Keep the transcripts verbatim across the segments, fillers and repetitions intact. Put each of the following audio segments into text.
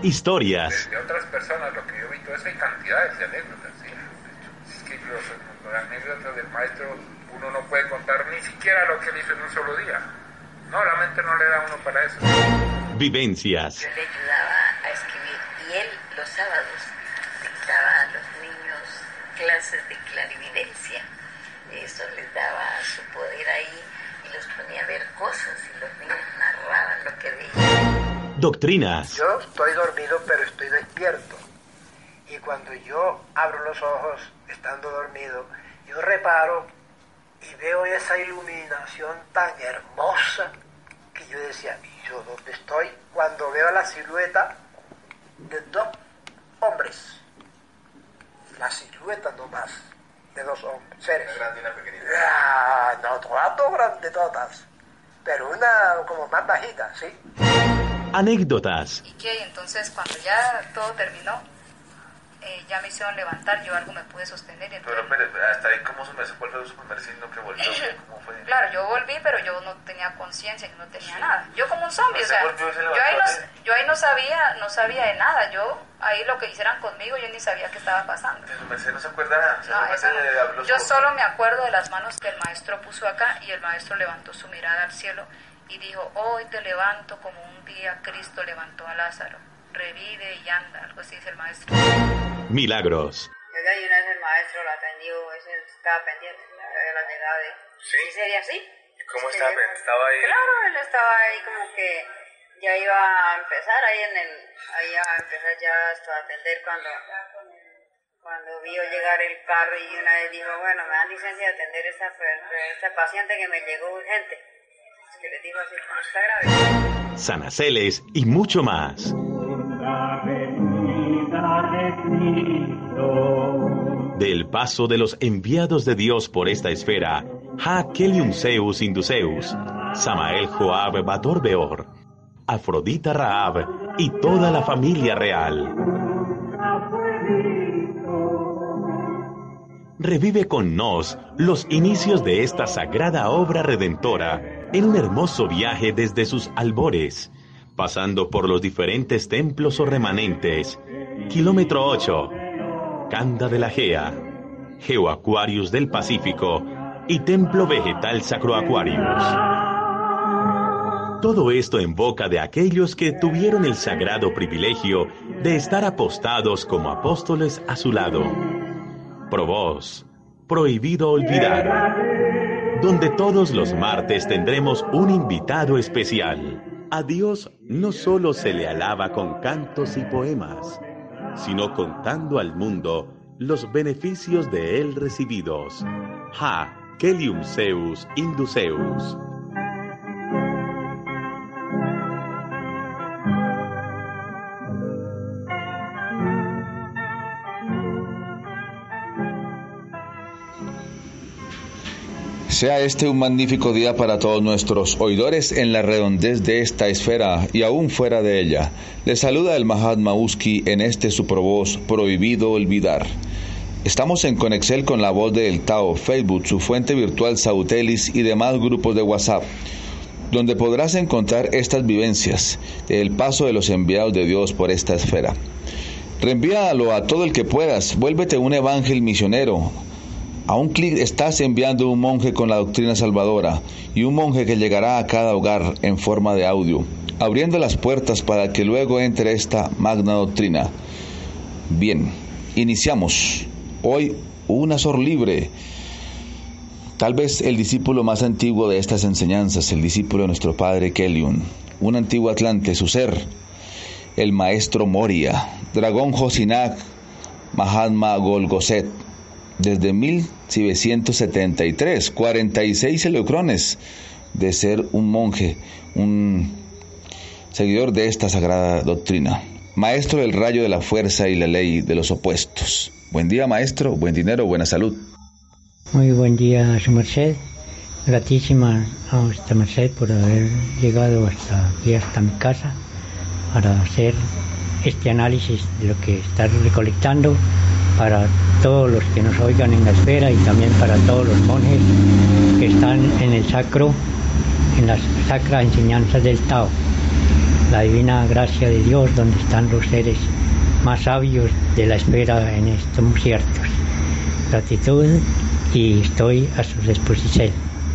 historias. De otras personas, lo que yo vi, todo eso hay cantidades de anécdotas. ¿Sí? Es que los, los anécdotas del maestro uno no puede contar ni siquiera lo que él hizo en un solo día. No, la mente no le da a uno para eso. Vivencias. Yo le ayudaba a escribir y él los sábados dictaba a los niños clases de clarividencia. Eso les daba su poder ahí y los ponía a ver cosas y los niños narraban lo que veían. Doctrinas. Yo estoy dormido pero estoy despierto y cuando yo abro los ojos estando dormido, yo reparo y veo esa iluminación tan hermosa que yo decía, ¿y yo dónde estoy? Cuando veo la silueta de dos hombres, la silueta nomás de dos hombres, seres. Una grande y una pequeñita. Ah, no, todas dos grandetotas, pero una como más bajita, ¿sí? Anécdotas. ¿Y qué? Entonces cuando ya todo terminó, eh, ya me hicieron levantar, yo algo me pude sostener. Entonces... Pero espere, hasta ahí, ¿cómo se me ¿cuál fue su primer signo que volvió? ¿Cómo fue? Claro, yo volví, pero yo no tenía conciencia, yo no tenía nada. Yo como un zombie, o sea, volvió y se yo ahí, levantó, no, yo ahí no sabía, no sabía de nada. Yo ahí lo que hicieran conmigo, yo ni sabía qué estaba pasando. Su merced no se acuerda nada. No, eso no. Yo solo me acuerdo de las manos que el maestro puso acá y el maestro levantó su mirada al cielo y dijo, hoy te levanto como un día Cristo levantó a Lázaro. Revive y anda, algo así dice el maestro. Milagros. Oiga, y una vez el maestro la atendió, ese estaba pendiente de la llegada de... ¿Sí? ¿Sí sería así? ¿Y cómo Sí, estaba? sería... ¿Estaba ahí? Claro, él estaba ahí como que ya iba a empezar ahí en el... Ahí iba a empezar ya hasta a atender cuando... Cuando vio llegar el carro y una vez dijo, bueno, me dan licencia de atender esta, esta paciente que me llegó urgente. Es que les dijo así, como está grave. Sanaceles y mucho más. Del paso de los enviados de Dios por esta esfera, Ha Kelium Zeus Induceus, Samael Joab Bador Beor, Afrodita Raab y toda la familia real. Revive con nos los inicios de esta sagrada obra redentora en un hermoso viaje desde sus albores, pasando por los diferentes templos o remanentes. Kilómetro ocho, Canda de la Gea, Geoaquarius del Pacífico y Templo Vegetal Sacro Aquarius. Todo esto en boca de aquellos que tuvieron el sagrado privilegio de estar apostados como apóstoles a su lado. Pro vos, prohibido olvidar, donde todos los martes tendremos un invitado especial. A Dios no solo se le alaba con cantos y poemas, sino contando al mundo los beneficios de él recibidos. Ha Kelium Zeus Induceus. Sea este un magnífico día para todos nuestros oidores en la redondez de esta esfera y aún fuera de ella. Les saluda el Mahatma Uski en este su provoz Prohibido Olvidar. Estamos en Conexel con la voz del Tao, Facebook, su fuente virtual Sautelis y demás grupos de WhatsApp, donde podrás encontrar estas vivencias, el paso de los enviados de Dios por esta esfera. Reenvíalo a todo el que puedas, vuélvete un evangel misionero. A un clic estás enviando un monje con la doctrina salvadora y un monje que llegará a cada hogar en forma de audio, abriendo las puertas para que luego entre esta magna doctrina. Bien, iniciamos. Hoy un Azor libre. Tal vez el discípulo más antiguo de estas enseñanzas, el discípulo de nuestro padre Kelium, un antiguo atlante, su ser, el maestro Moria, dragón Josinak, Mahatma Golgoset. Desde mil novecientos setenta y tres, cuarenta y seis elecrones de ser un monje, un seguidor de esta sagrada doctrina. Maestro del rayo de la fuerza y la ley de los opuestos. Buen día, maestro, buen dinero, buena salud. Muy buen día, su merced. Gratísima a vuestra merced por haber llegado hasta aquí, hasta mi casa, para hacer este análisis de lo que está recolectando para todos los que nos oigan en la esfera y también para todos los monjes que están en el sacro, en las sacras enseñanzas del Tao. la divina gracia de Dios, donde están los seres más sabios de la esfera en estos ciertos. Gratitud y estoy a su disposición.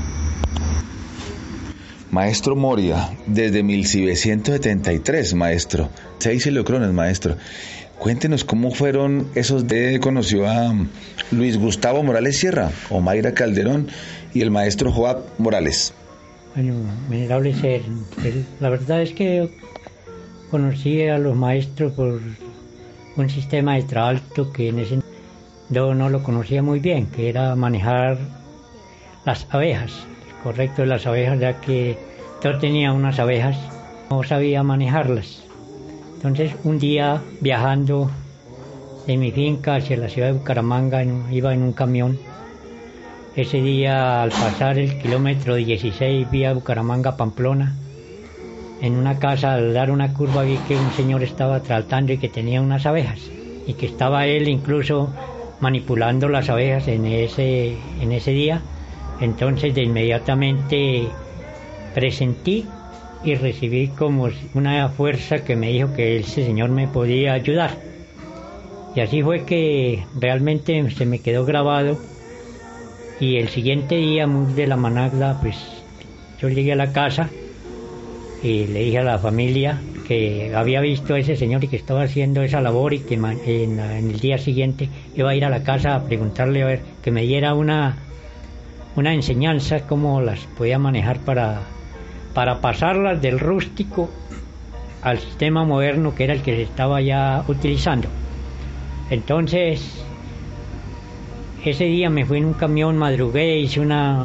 Maestro Moria, desde mil novecientos setenta y tres, maestro, seis helocrones, maestro. Cuéntenos cómo fueron esos de conoció a Luis Gustavo Morales Sierra, Omaira Calderón y el maestro Joab Morales. Bueno, venerable ser, la verdad es que conocí a los maestros por un sistema de traalto que en ese yo no lo conocía muy bien, que era manejar las abejas, correcto, de las abejas, ya que yo tenía unas abejas, no sabía manejarlas. Entonces un día viajando de mi finca hacia la ciudad de Bucaramanga, en, iba en un camión. Ese día al pasar el kilómetro dieciséis vía Bucaramanga-Pamplona, en una casa al dar una curva vi que un señor estaba tratando y que tenía unas abejas y que estaba él incluso manipulando las abejas en ese, en ese día. Entonces de inmediatamente presentí y recibí como una fuerza que me dijo que ese señor me podía ayudar. Y así fue que realmente se me quedó grabado. Y el siguiente día, muy de la managda, pues yo llegué a la casa y le dije a la familia que había visto a ese señor y que estaba haciendo esa labor y que en, en el día siguiente iba a ir a la casa a preguntarle a ver que me diera una, una enseñanza cómo las podía manejar para, para pasarlas del rústico al sistema moderno que era el que se estaba ya utilizando. Entonces ese día me fui en un camión, madrugué, hice una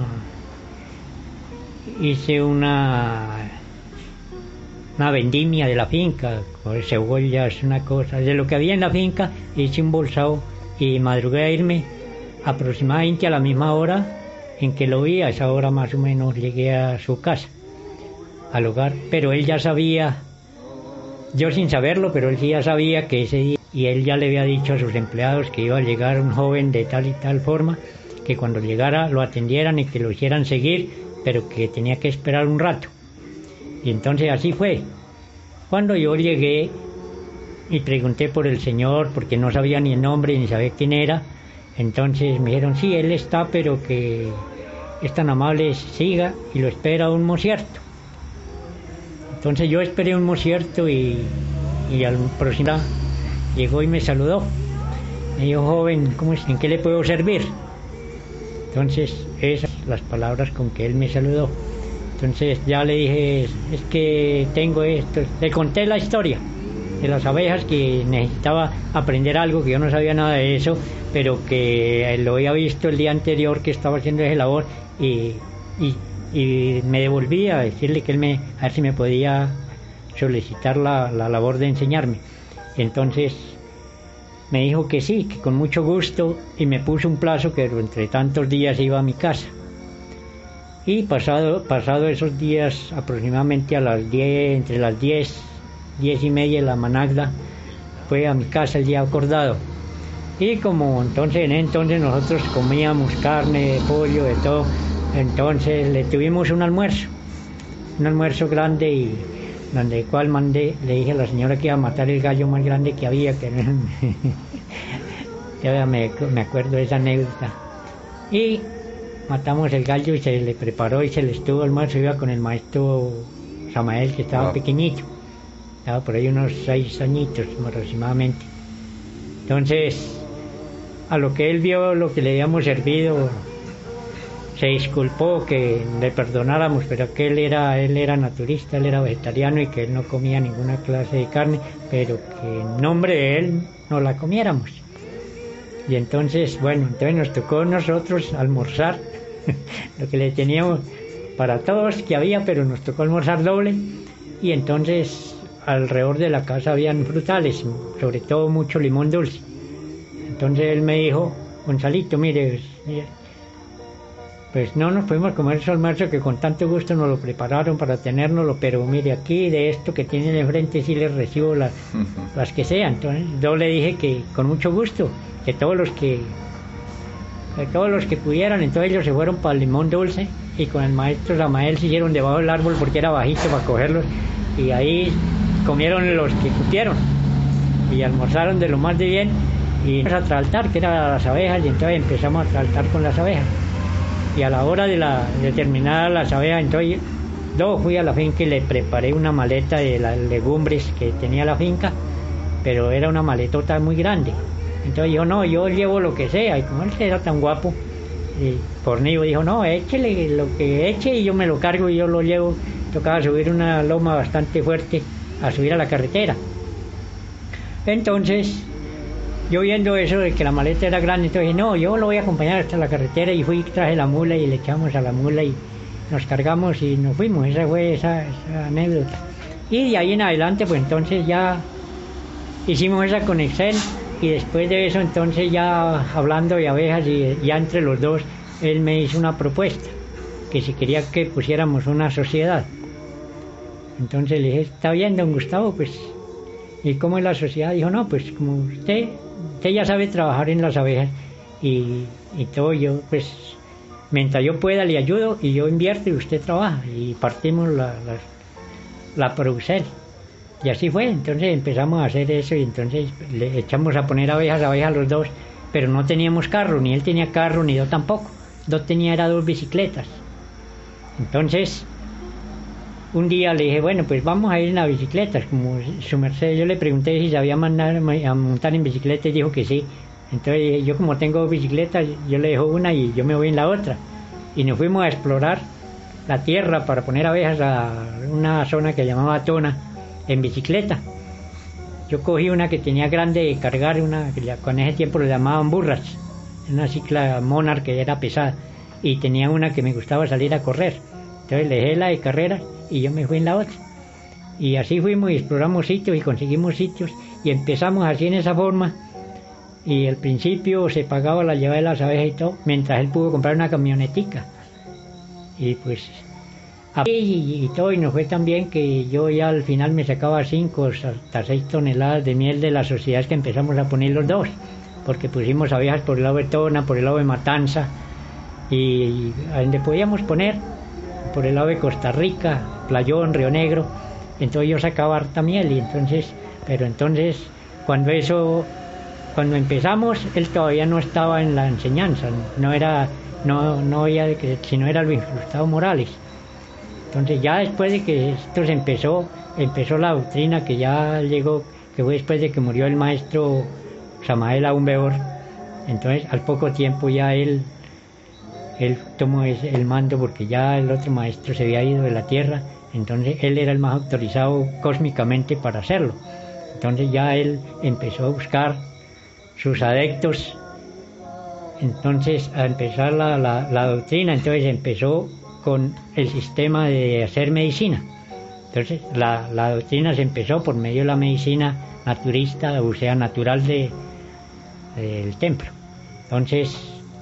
hice una una vendimia de la finca, con cebollas, una cosa, de lo que había en la finca, hice un bolsado y madrugué a irme aproximadamente a la misma hora en que lo vi, a esa hora más o menos llegué a su casa, al hogar, pero él ya sabía, yo sin saberlo, pero él sí ya sabía que ese día, y él ya le había dicho a sus empleados que iba a llegar un joven de tal y tal forma, que cuando llegara lo atendieran y que lo hicieran seguir, pero que tenía que esperar un rato. Y entonces así fue. Cuando yo llegué y pregunté por el señor, porque no sabía ni el nombre ni sabía quién era, entonces me dijeron, sí, él está, pero que es tan amable, siga y lo espera un mocierto. Entonces yo esperé un mocierto y, y al próximo llegó y me saludó. Me dijo, joven, ¿cómo es? ¿En qué le puedo servir? Entonces esas las palabras con que él me saludó. Entonces ya le dije, es que tengo esto, le conté la historia de las abejas, que necesitaba aprender algo, que yo no sabía nada de eso, pero que lo había visto el día anterior que estaba haciendo esa labor y, y, y me devolví a decirle que él me, a ver si me podía solicitar la, la labor de enseñarme. Entonces me dijo que sí, que con mucho gusto, y me puso un plazo que entre tantos días iba a mi casa. Y pasado, pasado esos días, aproximadamente a las diez, entre las diez, diez y media de la managda, fue a mi casa el día acordado. Y como entonces, en entonces nosotros comíamos carne, pollo, de todo, entonces le tuvimos un almuerzo, un almuerzo grande, y donde el cual mandé, le dije a la señora que iba a matar el gallo más grande que había, que ya me, me acuerdo de esa anécdota. Y matamos el gallo y se le preparó y se le estuvo almuerzo, iba con el maestro Samael, que estaba wow. pequeñito, estaba por ahí unos seis añitos aproximadamente. Entonces, a lo que él vio, lo que le habíamos servido, se disculpó que le perdonáramos, pero que él era, él era naturista, él era vegetariano y que él no comía ninguna clase de carne, pero que en nombre de él no la comiéramos. Y entonces, bueno, entonces nos tocó a nosotros almorzar lo que le teníamos para todos que había, pero nos tocó almorzar doble. Y entonces alrededor de la casa habían frutales, sobre todo mucho limón dulce. Entonces él me dijo, Gonzalito, mire, pues no nos podemos comer ese almuerzo que con tanto gusto nos lo prepararon para tenérnoslo, pero mire, aquí de esto que tienen enfrente sí les recibo las, las que sean. Entonces yo le dije que con mucho gusto, que todos los que que todos los que pudieran. Entonces ellos se fueron para el limón dulce y con el maestro Samael se hicieron debajo del árbol porque era bajito para cogerlos, y ahí comieron los que cupieron y almorzaron de lo más de bien y empezamos a traltar, que eran las abejas, y entonces empezamos a traltar con las abejas. Y a la hora de, la, de terminar las abejas, entonces yo fui a la finca y le preparé una maleta de las legumbres que tenía la finca, pero era una maletota muy grande. Entonces yo no, yo llevo lo que sea, y como él era tan guapo, y Cornillo dijo, no, échele lo que eche y yo me lo cargo y yo lo llevo. Tocaba subir una loma bastante fuerte a subir a la carretera. Entonces, yo viendo eso de que la maleta era grande, entonces dije, no, yo lo voy a acompañar hasta la carretera, y fui, traje la mula y le echamos a la mula y nos cargamos y nos fuimos. Esa fue esa, esa anécdota. Y de ahí en adelante, pues entonces ya hicimos esa conexión, y después de eso, entonces ya hablando de abejas y ya entre los dos, él me hizo una propuesta, que si quería que pusiéramos una sociedad. Entonces le dije, está bien, don Gustavo, pues, ¿y cómo es la sociedad? Dijo, no, pues como usted, usted ya sabe trabajar en las abejas y, y todo, yo, pues, mientras yo pueda le ayudo y yo invierto y usted trabaja, y partimos la, la, la producción. Y así fue, entonces empezamos a hacer eso, y entonces le echamos a poner abejas, abejas los dos, pero no teníamos carro, ni él tenía carro, ni yo tampoco. Yo tenía era dos bicicletas. Entonces, un día le dije, bueno, pues vamos a ir en las bicicletas, como su merced. Yo le pregunté si sabía mandar a montar en bicicleta y dijo que sí. Entonces yo, como tengo bicicletas, yo le dejo una y yo me voy en la otra. Y nos fuimos a explorar la tierra para poner abejas a una zona que llamaba Tona, en bicicleta. Yo cogí una que tenía grande de cargar, una que con ese tiempo le llamaban burras, una cicla Monarch que era pesada, y tenía una que me gustaba salir a correr. Entonces le dejé la de carrera y yo me fui en la otra. Y así fuimos y exploramos sitios y conseguimos sitios y empezamos así en esa forma. Y al principio se pagaba la llevada de las abejas y todo, mientras él pudo comprar una camionetica. Y pues y, y todo, y nos fue tan bien que yo ya al final me sacaba cinco hasta seis toneladas de miel de las sociedades que empezamos a poner los dos, porque pusimos abejas por el lado de Tona, por el lado de Matanza, y, y a donde podíamos poner, por el lado de Costa Rica, Playón, Río Negro. Entonces yo sacaba harta miel, y entonces, pero entonces cuando eso, cuando empezamos, él todavía no estaba en la enseñanza, no era, no, no había de que, sino era Luis Gustavo Morales. Entonces ya después de que esto se empezó, empezó la doctrina que ya llegó, que fue después de que murió el maestro Samael Aumbeor. Entonces al poco tiempo ya él, él tomó el mando, porque ya el otro maestro se había ido de la tierra, entonces él era el más autorizado cósmicamente para hacerlo. Entonces ya él empezó a buscar sus adeptos, entonces a empezar la, la, la doctrina, entonces empezó con el sistema de hacer medicina. Entonces la, la doctrina se empezó por medio de la medicina naturista, o sea, natural de, del templo. Entonces,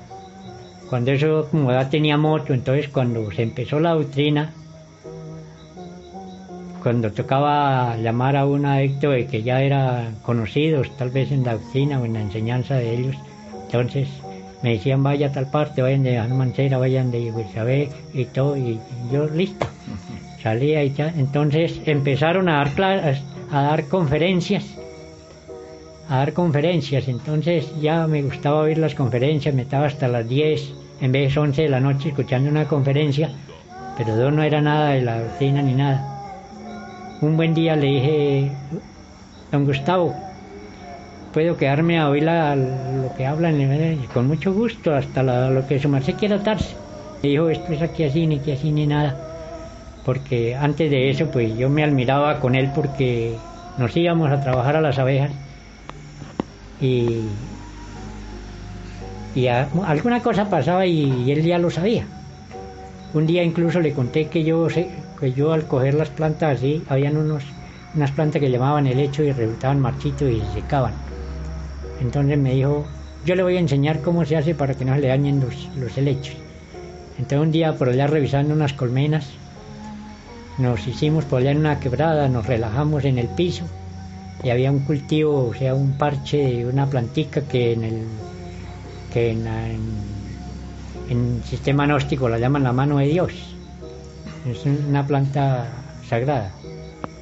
cuando eso como ya tenía moto, entonces cuando se empezó la doctrina, cuando tocaba llamar a un adepto de que ya eran conocidos, tal vez en la doctrina o en la enseñanza de ellos, entonces me decían, vaya a tal parte, vayan de Mancera, vayan de Huizabé y todo, y yo listo, salía y ya. Entonces empezaron a dar clases, a dar conferencias, a dar conferencias, entonces ya me gustaba oír las conferencias, me estaba hasta las diez, en vez de once de la noche escuchando una conferencia, pero yo no era nada de la doctrina ni nada. Un buen día le dije, don Gustavo, puedo quedarme a oír la, lo que hablan, y con mucho gusto, hasta la, lo que su merced quiera darse. Me dijo, esto es aquí así, ni que así, ni nada. Porque antes de eso, pues yo me admiraba con él, porque nos íbamos a trabajar a las abejas y, y a, alguna cosa pasaba y, y él ya lo sabía. Un día incluso le conté que yo, que yo al coger las plantas así, habían unos, unas plantas que llamaban helecho y resultaban marchitos y se secaban. Entonces me dijo, yo le voy a enseñar cómo se hace para que no se le dañen los, los helechos. Entonces un día por allá revisando unas colmenas, nos hicimos por allá en una quebrada, nos relajamos en el piso y había un cultivo, o sea, un parche de una plantica que en el que en, en, en sistema gnóstico la llaman la mano de Dios. Es una planta sagrada.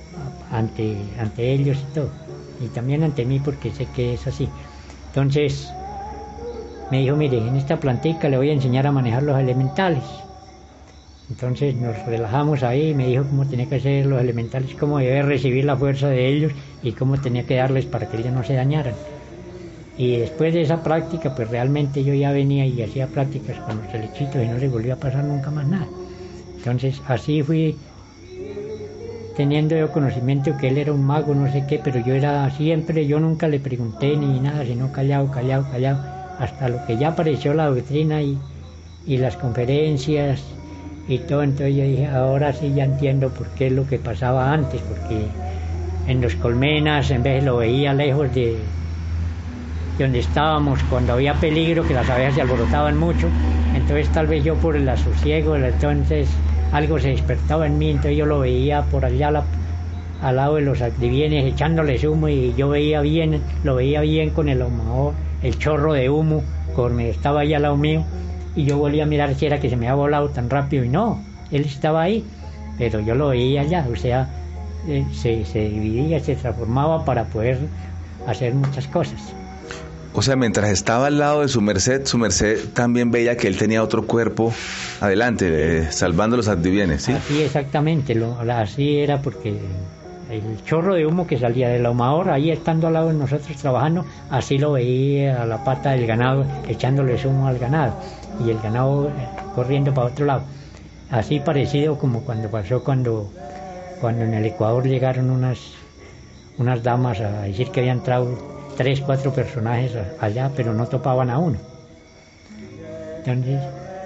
ante, ante ellos y todo, y también ante mí porque sé que es así. Entonces me dijo, mire, en esta plantica le voy a enseñar a manejar los elementales. Entonces nos relajamos ahí, me dijo cómo tenía que hacer los elementales, cómo debía recibir la fuerza de ellos y cómo tenía que darles para que ellos no se dañaran. Y después de esa práctica, pues realmente yo ya venía y hacía prácticas con los telechitos y no les volvió a pasar nunca más nada. Entonces así fui teniendo yo conocimiento que él era un mago, no sé qué, pero yo era siempre, yo nunca le pregunté ni nada, sino callado, callado, callado, hasta lo que ya apareció la doctrina y, y las conferencias y todo. Entonces yo dije, ahora sí ya entiendo por qué es lo que pasaba antes, porque en los colmenas en vez lo veía lejos de, de donde estábamos, cuando había peligro, que las abejas se alborotaban mucho, entonces tal vez yo por el asosiego, entonces algo se despertaba en mí, entonces yo lo veía por allá la, al lado de los adivines echándoles humo, y yo veía bien, lo veía bien con el ahumador, el chorro de humo, conforme estaba allá al lado mío, y yo volví a mirar si era que se me había volado tan rápido, y no, él estaba ahí, pero yo lo veía allá, o sea, eh, se, se dividía, se transformaba para poder hacer muchas cosas. O sea, mientras estaba al lado de su merced, su merced también veía que él tenía otro cuerpo adelante, eh, salvando los adivines, ¿sí? Así exactamente, lo, así era, porque el chorro de humo que salía del ahumador, ahí estando al lado de nosotros trabajando, así lo veía a la pata del ganado, echándoles humo al ganado, y el ganado corriendo para otro lado. Así parecido como cuando pasó cuando, cuando en el Ecuador llegaron unas, unas damas a decir que habían entrado tres, cuatro personajes allá, pero no topaban a uno. Entonces...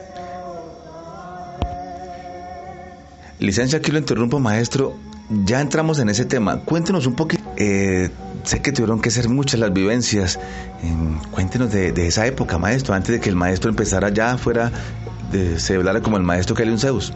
Licencia, aquí lo interrumpo, maestro. Ya entramos en ese tema. Cuéntenos un poquito. Eh, sé que tuvieron que ser muchas las vivencias. Eh, cuéntenos de, de esa época, maestro, antes de que el maestro empezara ya fuera, de, se hablara como el maestro Kelly Zeus.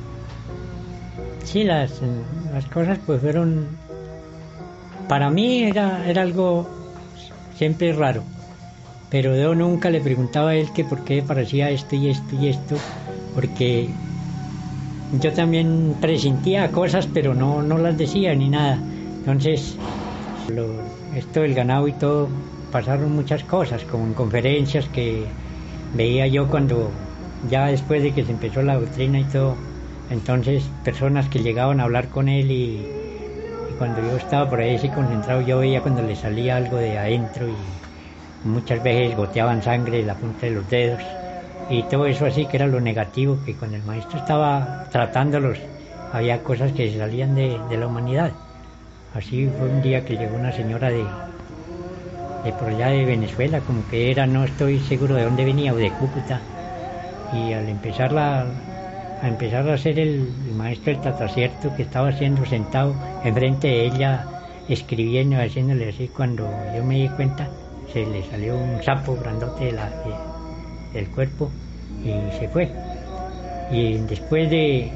Sí, las, las cosas pues fueron... Para mí era, era algo siempre raro, pero yo nunca le preguntaba a él que por qué parecía esto y esto y esto, porque yo también presentía cosas, pero no, no las decía ni nada. Entonces, lo, esto del ganado y todo, pasaron muchas cosas, como en conferencias que veía yo cuando, ya después de que se empezó la doctrina y todo, entonces personas que llegaban a hablar con él y cuando yo estaba por ahí así concentrado, yo veía cuando le salía algo de adentro y muchas veces goteaban sangre en la punta de los dedos y todo eso así, que era lo negativo, que cuando el maestro estaba tratándolos había cosas que se salían de, de la humanidad. Así fue un día que llegó una señora de, de por allá de Venezuela, como que era, no estoy seguro de dónde venía, o de Cúcuta, y al empezar la... a empezar a hacer el, el maestro el tratacierto, que estaba haciendo sentado enfrente de ella, escribiendo, haciéndole así, cuando yo me di cuenta, se le salió un sapo grandote de la, de, del cuerpo y se fue. Y después de,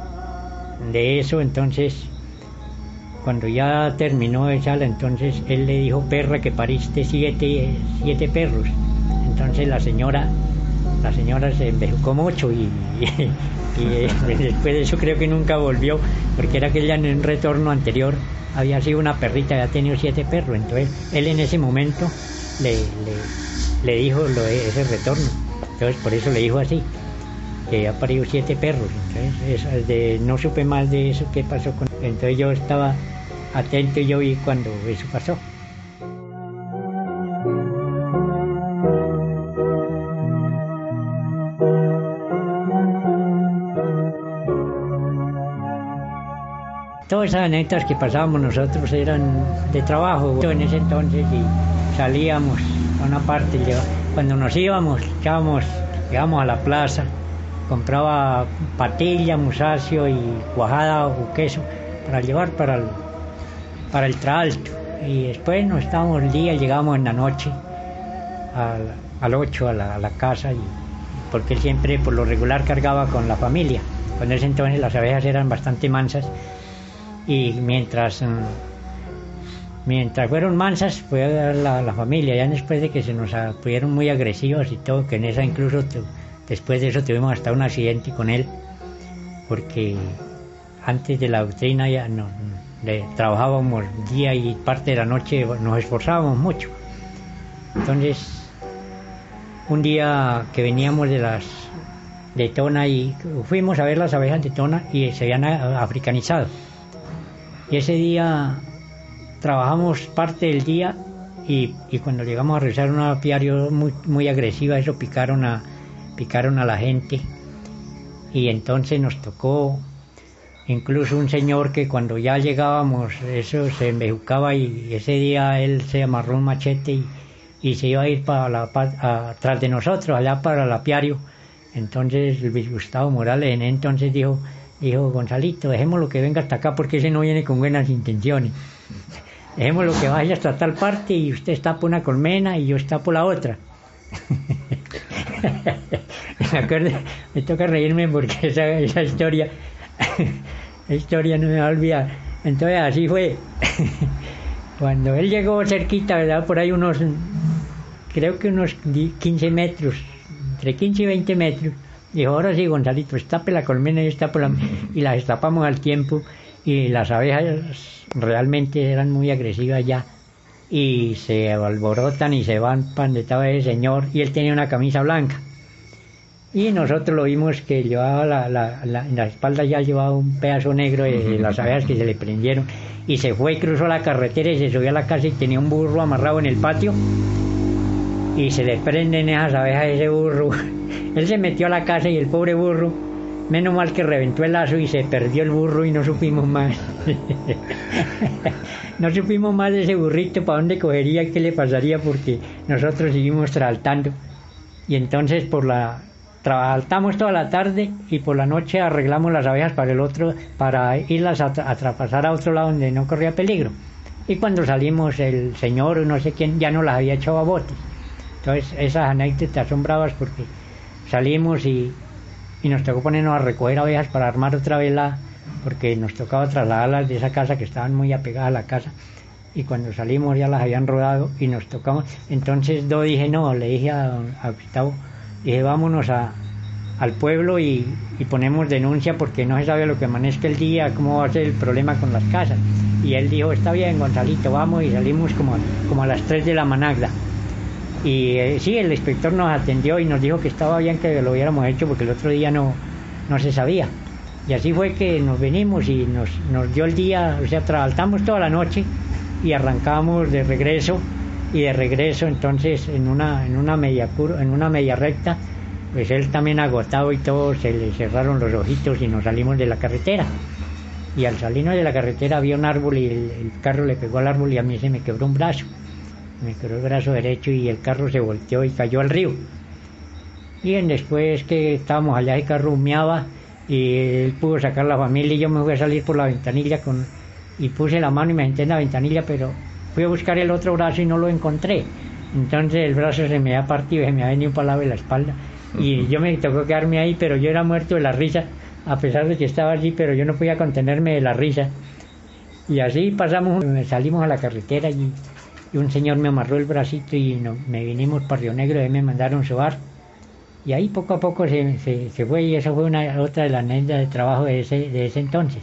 de eso, entonces, cuando ya terminó de sala, entonces él le dijo, perra, que pariste siete, siete perros. Entonces la señora... La señora se embejucó mucho y, y, y después de eso creo que nunca volvió, porque era que ella en un retorno anterior había sido una perrita, había tenido siete perros. Entonces él en ese momento le, le, le dijo lo de ese retorno. Entonces por eso le dijo así, que ha parido siete perros. Entonces eso, de, no supe más de eso que pasó con... Entonces yo estaba atento y yo vi cuando eso pasó. Todas esas anécdotas que pasábamos nosotros eran de trabajo en ese entonces, y salíamos a una parte, cuando nos íbamos, echábamos, íbamos a la plaza, compraba patilla, musacio y cuajada o queso para llevar para el, para el traalto, y después nos estábamos el día, llegábamos en la noche al, al ocho a la, a la casa, y, porque él siempre por lo regular cargaba con la familia. Cuando ese entonces las abejas eran bastante mansas, y mientras mientras fueron mansas fue la, la familia, ya después de que se nos pusieron muy agresivos y todo, que en esa incluso tu, después de eso tuvimos hasta un accidente con él, porque antes de la doctrina ya no, de, trabajábamos día y parte de la noche, nos esforzábamos mucho. Entonces, un día que veníamos de las de Tona y fuimos a ver las abejas de Tona y se habían africanizado. Y ese día trabajamos parte del día y, y cuando llegamos a revisar un apiario muy, muy agresiva, eso picaron a, picaron a la gente. Y entonces nos tocó incluso un señor que cuando ya llegábamos, eso se embejucaba y ese día él se amarró un machete y, y se iba a ir para la, para, atrás de nosotros, allá para el apiario. Entonces Luis Gustavo Morales en entonces dijo, dijo, Gonzalito, dejémoslo que venga hasta acá porque ese no viene con buenas intenciones. Dejémoslo que vaya hasta tal parte y usted está por una colmena y yo está por la otra. Me acuerdo, me toca reírme porque esa, esa historia, la historia no me va a olvidar. Entonces así fue. Cuando él llegó cerquita, ¿verdad? Por ahí unos, creo que unos quince metros, entre quince y veinte metros, dijo, ahora sí, Gonzalito, estape la colmena y estape la... y las destapamos al tiempo, y las abejas realmente eran muy agresivas ya, y se alborotan y se van para donde estaba ese señor, y él tenía una camisa blanca. Y nosotros lo vimos que llevaba la, la, la, en la espalda ya llevaba un pedazo negro de las abejas que se le prendieron, y se fue y cruzó la carretera y se subió a la casa y tenía un burro amarrado en el patio, y se le prenden esas abejas a ese burro. Él se metió a la casa y el pobre burro, menos mal que reventó el lazo y se perdió el burro y no supimos más. No supimos más de ese burrito, para dónde cogería, qué le pasaría, porque nosotros seguimos trastaltando. Y entonces por la trastaltamos toda la tarde y por la noche arreglamos las abejas para el otro, para irlas a, a traspasar a otro lado donde no corría peligro. Y cuando salimos el señor o no sé quién ya no las había echado a botes. Entonces esas anécdotas son bravas porque salimos y, y nos tocó ponernos a recoger abejas para armar otra vez la, porque nos tocaba trasladarlas de esa casa que estaban muy apegadas a la casa, y cuando salimos ya las habían rodado y nos tocamos. Entonces yo dije, no, le dije a, a Gustavo, dije, vámonos a, al pueblo y, y ponemos denuncia porque no se sabe lo que amanezca el día, cómo va a ser el problema con las casas. Y él dijo, está bien, Gonzalito, vamos, y salimos como, como a las tres de la managda. Y eh, sí, el inspector nos atendió y nos dijo que estaba bien que lo hubiéramos hecho porque el otro día no, no se sabía. Y así fue que nos venimos y nos, nos dio el día, o sea, trabajamos toda la noche y arrancamos de regreso, y de regreso entonces en una, en una media curva, en una media recta, pues él también agotado y todo, se le cerraron los ojitos y nos salimos de la carretera. Y al salirnos de la carretera había un árbol y el, el carro le pegó al árbol y a mí se me quebró un brazo. Me quebró el brazo derecho y el carro se volteó y cayó al río. Y después que estábamos allá, el carro humeaba y él pudo sacar la familia y yo me fui a salir por la ventanilla con, y puse la mano y me senté en la ventanilla, pero fui a buscar el otro brazo y no lo encontré. Entonces el brazo se me había partido y se me había venido para el lado de la espalda. Y yo me tocó quedarme ahí, pero yo era muerto de la risa, a pesar de que estaba allí, pero yo no podía contenerme de la risa. Y así pasamos, salimos a la carretera y, y un señor me amarró el bracito y no, me vinimos para Río Negro y me mandaron sobar. Y ahí poco a poco se, se, se fue, y esa fue una otra de las anécdotas de trabajo de ese, de ese entonces.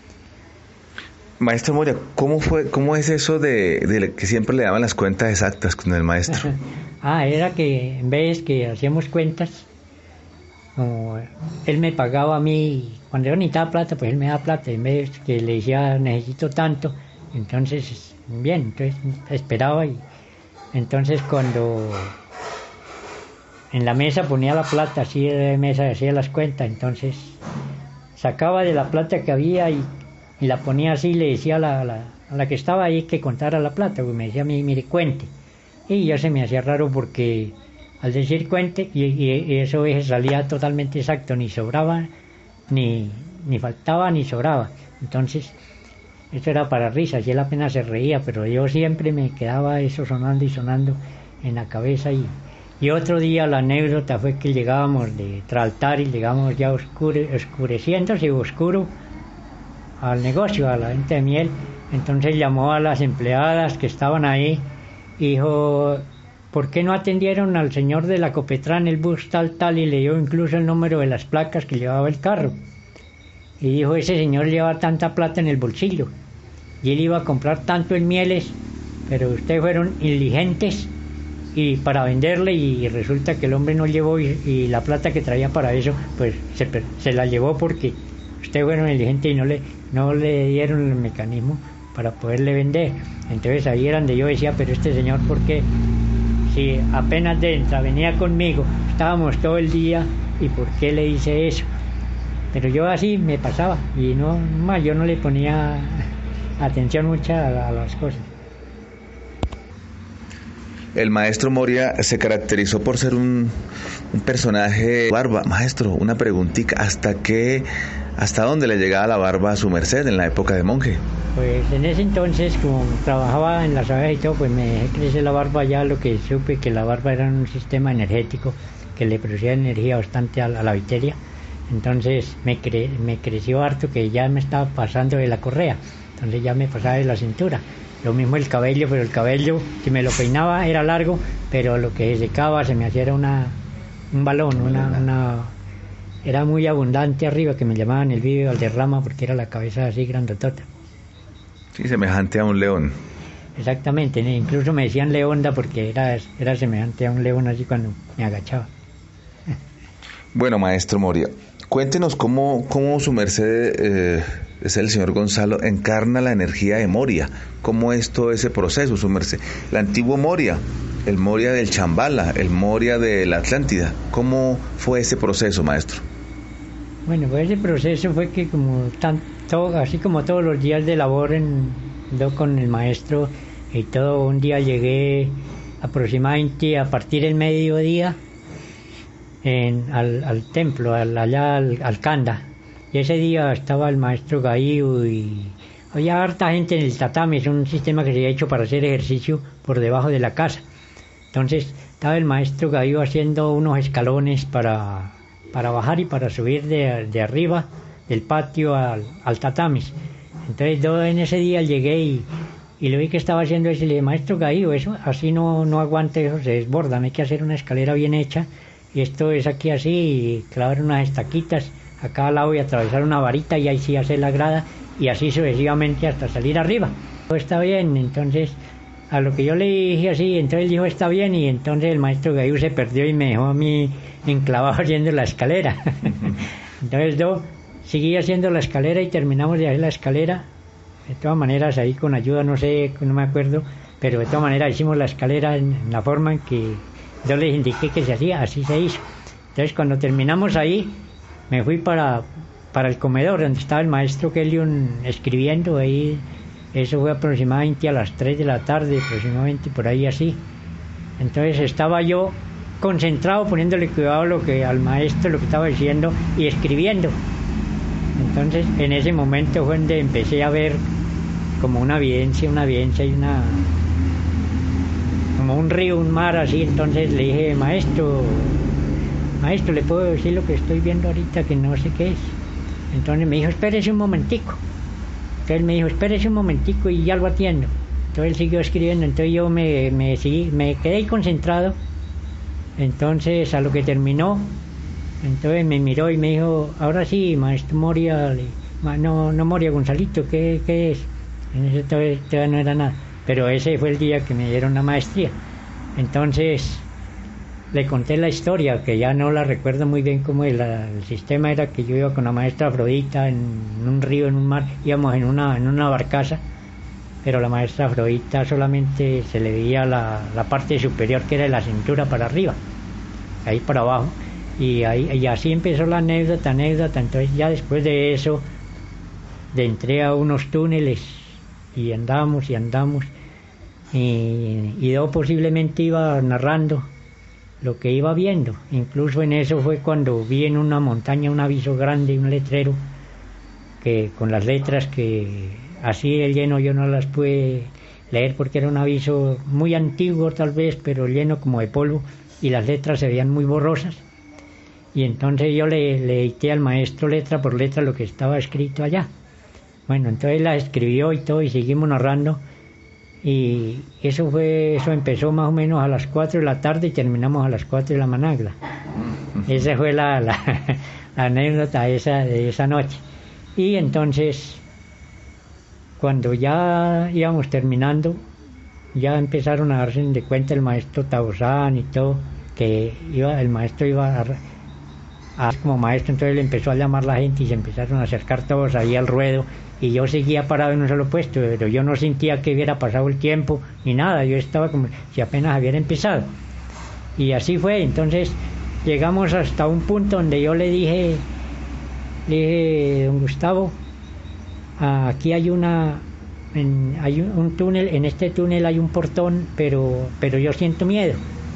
Maestro Moya, ¿cómo fue, cómo es eso de, de que siempre le daban las cuentas exactas con el maestro? Ah, era que en vez que hacíamos cuentas, como él me pagaba a mí, cuando yo necesitaba plata, pues él me daba plata, en vez que le decía necesito tanto, entonces, bien, entonces esperaba, y entonces cuando en la mesa ponía la plata, así de mesa, hacía las cuentas, entonces sacaba de la plata que había y, y la ponía así, y le decía a la, a, la, a la que estaba ahí que contara la plata, porque me decía a mí, mire, cuente. Y ya se me hacía raro porque al decir cuente, y, y, y eso salía totalmente exacto, ni sobraba, ni, ni faltaba, ni sobraba. Entonces, eso era para risas, y él apenas se reía, pero yo siempre me quedaba eso sonando y sonando en la cabeza. Y, y otro día la anécdota fue que llegábamos de Traltar y llegamos ya oscure, oscureciéndose oscuro al negocio, a la venta de miel. Entonces llamó a las empleadas que estaban ahí y dijo, ¿por qué no atendieron al señor de la Copetrán, el bus tal, tal? Y le dio incluso el número de las placas que llevaba el carro. Y dijo, ese señor lleva tanta plata en el bolsillo. y él iba a comprar tanto en mieles, pero ustedes fueron indigentes y para venderle, y resulta que el hombre no llevó, y, y la plata que traía para eso, pues se, se la llevó porque ustedes fueron indigentes y no le, no le dieron el mecanismo para poderle vender. Entonces ahí era donde yo decía, pero este señor, ¿por qué? Si apenas de entra, venía conmigo, estábamos todo el día, ¿y por qué le hice eso? Pero yo así me pasaba, y no más, yo no le ponía atención mucha a, a las cosas. El maestro Moria se caracterizó por ser un, un personaje barba. Maestro, una preguntita, ¿hasta qué, hasta dónde le llegaba la barba a su merced en la época de monje? Pues en ese entonces, como trabajaba en las abejas y todo, pues me dejé crecer la barba. Ya lo que supe que la barba era un sistema energético que le producía energía bastante a la, a la bacteria. Entonces me, cre, me creció harto, que ya me estaba pasando de la correa, entonces ya me pasaba de la cintura. Lo mismo el cabello, pero el cabello, si me lo peinaba era largo, pero lo que se secaba se me hacía era una, un balón, una, una, era muy abundante arriba, que me llamaban el Vive Valderrama porque era la cabeza así grandotota. Sí, semejante a un león. Exactamente, incluso me decían leonda porque era, era semejante a un león así cuando me agachaba. Bueno, maestro Moria, cuéntenos cómo, cómo su merced, eh, es el señor Gonzalo, encarna la energía de Moria. ¿Cómo es todo ese proceso, su merced? El antiguo Moria, el Moria del Chambala, el Moria de la Atlántida. ¿Cómo fue ese proceso, maestro? Bueno, pues ese proceso fue que como tanto, así como todos los días de labor en, yo con el maestro y todo, un día llegué aproximadamente a partir del mediodía en, al, al templo, al, allá al, al Canda, y ese día estaba el maestro Gaíu y había harta gente en el tatami. Es un sistema que se había hecho para hacer ejercicio por debajo de la casa. Entonces estaba el maestro Gaíu haciendo unos escalones para, para bajar y para subir de, de arriba del patio al, al tatami. Entonces yo en ese día llegué y, y le vi que estaba haciendo eso y le dije, maestro Gaíu, eso así no, no aguanta, eso se desborda, hay que hacer una escalera bien hecha, y esto es aquí así, y clavar unas estaquitas a cada lado y atravesar una varita y ahí sí hacer la grada, y así sucesivamente hasta salir arriba. Todo está bien. Entonces a lo que yo le dije así, entonces él dijo está bien, y entonces el maestro Gaíu se perdió y me dejó a mí enclavado haciendo la escalera. Entonces yo seguí haciendo la escalera y terminamos de hacer la escalera. De todas maneras ahí con ayuda, no sé, no me acuerdo, pero de todas maneras hicimos la escalera en, en la forma en que yo les indiqué que se hacía, así se hizo. Entonces cuando terminamos ahí, me fui para, para el comedor donde estaba el maestro Kelion escribiendo ahí. Eso fue aproximadamente a las tres de la tarde, aproximadamente por ahí así. Entonces estaba yo concentrado poniéndole cuidado a lo que, al maestro, lo que estaba diciendo y escribiendo. Entonces en ese momento fue donde empecé a ver como una evidencia, una evidencia y una... como un río, un mar así. Entonces le dije, maestro, maestro, ¿le puedo decir lo que estoy viendo ahorita que no sé qué es? Entonces me dijo, espérese un momentico. Entonces me dijo, espérese un momentico y ya lo atiendo. Entonces él siguió escribiendo, entonces yo me, me, seguí, me quedé concentrado. Entonces a lo que terminó, entonces me miró y me dijo, ahora sí, maestro Moria, no, no Moria, Gonzalito, ¿qué, qué es? En ese todavía, todavía no era nada, pero ese fue el día que me dieron la maestría. Entonces le conté la historia, que ya no la recuerdo muy bien cómo es. La, el sistema era que yo iba con la maestra Afrodita en un río, en un mar, íbamos en una, en una barcaza, pero la maestra Afrodita solamente se le veía la, la parte superior, que era de la cintura para arriba, ahí para abajo, y, ahí, y así empezó la anécdota, anécdota. Entonces ya después de eso, de entré a unos túneles, y andamos y andamos, y, y yo posiblemente iba narrando lo que iba viendo. Incluso en eso fue cuando vi en una montaña un aviso grande, un letrero, que con las letras que así de lleno yo no las pude leer porque era un aviso muy antiguo tal vez, pero lleno como de polvo, y las letras se veían muy borrosas. Y entonces yo le, le dicté al maestro letra por letra lo que estaba escrito allá. Bueno, entonces la escribió y todo, y seguimos narrando. Y eso fue, eso empezó más o menos a las cuatro de la tarde y terminamos a las cuatro de la managla. Esa fue la, la, la anécdota esa, de esa noche. Y entonces, cuando ya íbamos terminando, ya empezaron a darse de cuenta el maestro Tauzán y todo, que iba, el maestro iba a, a como maestro, entonces le empezó a llamar la gente y se empezaron a acercar todos ahí al ruedo, y yo seguía parado en un solo puesto, pero yo no sentía que hubiera pasado el tiempo ni nada, yo estaba como si apenas hubiera empezado. Y así fue. Entonces llegamos hasta un punto donde yo le dije, le dije, don Gustavo, aquí hay una, en, hay un, un túnel, en este túnel hay un portón, pero, pero yo siento miedo.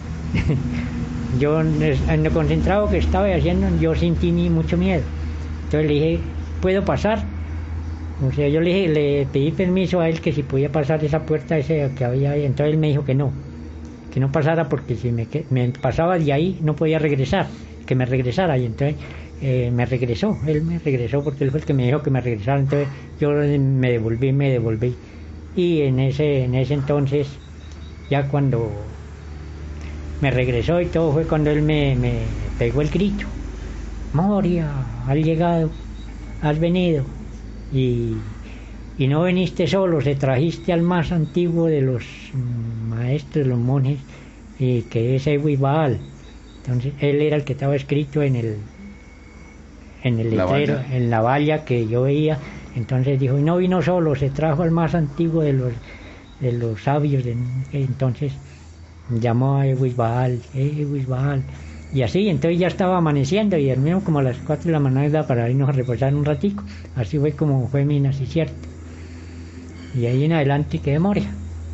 Yo en lo concentrado que estaba haciendo, yo sentí mucho miedo. Entonces le dije, ¿puedo pasar? O sea, yo le dije, le pedí permiso a él que si podía pasar esa puerta ese que había ahí. Entonces él me dijo que no, que no pasara, porque si me, me pasaba de ahí no podía regresar, que me regresara. Y entonces eh, me regresó, él me regresó porque él fue el que me dijo que me regresara. Entonces yo me devolví, me devolví. Y en ese, en ese entonces, ya cuando me regresó y todo, fue cuando él me, me pegó el grito: Moria, has llegado, has venido. Y, y no viniste solo, se trajiste al más antiguo de los maestros, los monjes, y que es Ewi Baal. Entonces él era el que estaba escrito en el en el letrero, en la valla que yo veía. Entonces dijo, y no vino solo, se trajo al más antiguo de los de los sabios. De, entonces llamó a Ewi Baal, Ewi Baal. Y así, entonces ya estaba amaneciendo y dormimos como a las cuatro de la mañana para irnos a reposar un ratico. Así fue como fue mi nacimiento. Y ahí en adelante quedé Moria.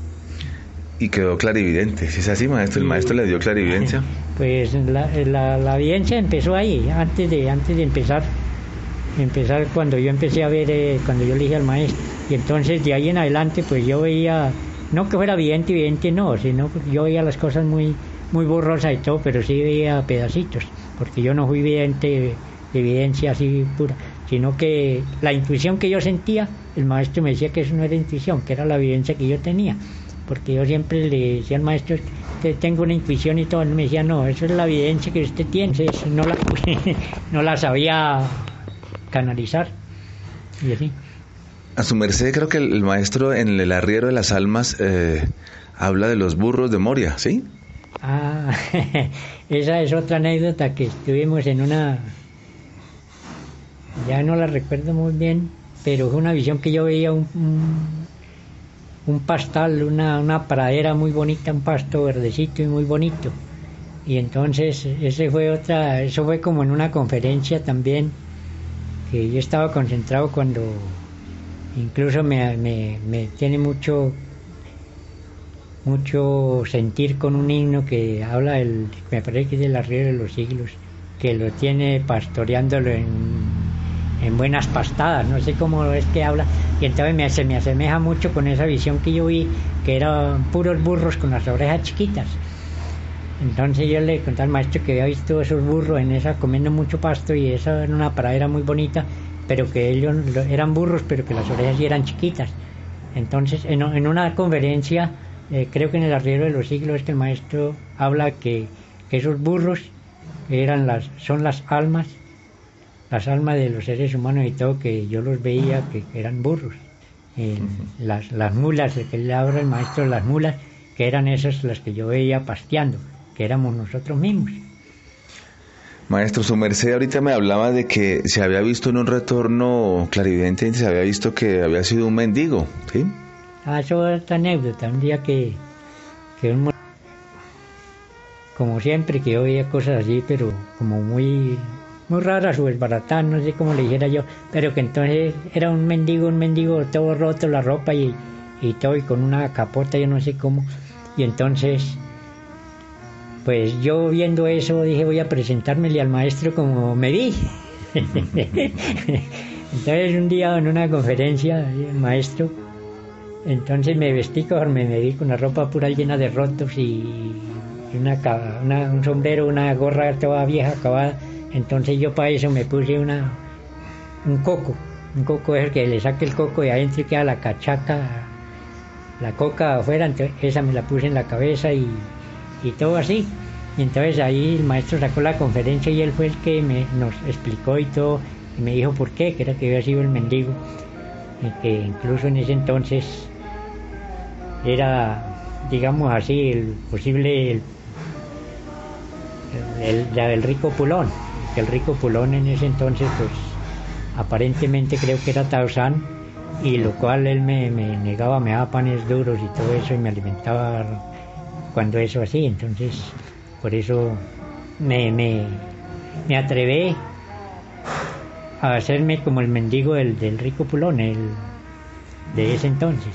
Y quedó clarividente. Si es así, maestro, el maestro le dio clarividencia. Pues la, la, la evidencia empezó ahí, antes de antes de empezar, empezar cuando yo empecé a ver, eh, cuando yo le dije al maestro. Y entonces de ahí en adelante pues yo veía, no que fuera evidente, evidente no, sino yo veía las cosas muy... muy borrosa y todo, pero sí veía pedacitos, porque yo no fui vidente de evidencia así pura, sino que la intuición que yo sentía, el maestro me decía que eso no era intuición, que era la evidencia que yo tenía, porque yo siempre le decía al maestro, tengo una intuición y todo, él me decía, no, eso es la evidencia que usted tiene, eso no la, no la sabía canalizar, y así. A su merced, creo que el, el maestro en el arriero de las almas eh, habla de los burros de Moria, ¿sí? Ah, esa es otra anécdota que estuvimos en una, ya no la recuerdo muy bien, pero fue una visión que yo veía un, un, un pastal, una, una pradera muy bonita, un pasto verdecito y muy bonito. Y entonces ese fue otra, eso fue como en una conferencia también, que yo estaba concentrado cuando incluso me, me, me tiene mucho... mucho sentir con un himno que habla, el, me parece que es del arriero de los siglos, que lo tiene pastoreándolo en, en buenas pastadas, no sé cómo es que habla, y entonces me, se me asemeja mucho con esa visión que yo vi, que eran puros burros con las orejas chiquitas. Entonces yo le conté al maestro que había visto esos burros en esa comiendo mucho pasto, y esa era una pradera muy bonita, pero que ellos eran burros, pero que las orejas sí eran chiquitas. Entonces en, en una conferencia, Eh, creo que en el arriero de los siglos, es que el maestro habla que, que esos burros eran las, son las almas, las almas de los seres humanos y todo, que yo los veía que eran burros. Eh, uh-huh. las, las mulas, el que le habla el maestro, las mulas, que eran esas las que yo veía pasteando, que éramos nosotros mismos. Maestro, su merced ahorita me hablaba de que se había visto en un retorno clarividente, se había visto que había sido un mendigo, ¿sí? Ah, eso es otra anécdota, un día que, que un, como siempre que yo veía cosas así, pero como muy muy raras o desbaratadas, no sé cómo le dijera yo, pero que entonces era un mendigo, un mendigo todo roto la ropa y, y todo, y con una capota, yo no sé cómo, y entonces pues yo viendo eso dije, voy a presentármele al maestro como me vi. Entonces un día en una conferencia el maestro, entonces me vestí conforme me vi, con la ropa pura llena de rotos y una, una, un sombrero, una gorra toda vieja acabada. Entonces yo para eso me puse una un coco, un coco es el que le saque el coco de adentro y queda la cachaca, la coca afuera, entonces esa me la puse en la cabeza y, y todo así. Y entonces ahí el maestro sacó la conferencia y él fue el que me, nos explicó y todo, y me dijo por qué, que era que había sido el mendigo. y que incluso en ese entonces era, digamos así, el posible el, el, el, el rico Pulón, que el rico Pulón en ese entonces pues aparentemente creo que era Tarzán, y lo cual él me, me negaba, me daba panes duros y todo eso y me alimentaba cuando eso así. Entonces por eso me, me, me atreví a hacerme como el mendigo del, del rico Pulón, el, de ese entonces.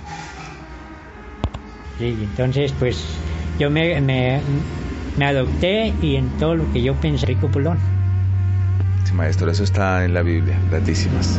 Sí, entonces pues yo me, me, me adopté, y en todo lo que yo pensé, rico Pulón. Sí, maestro, eso está en la Biblia, grandísimas.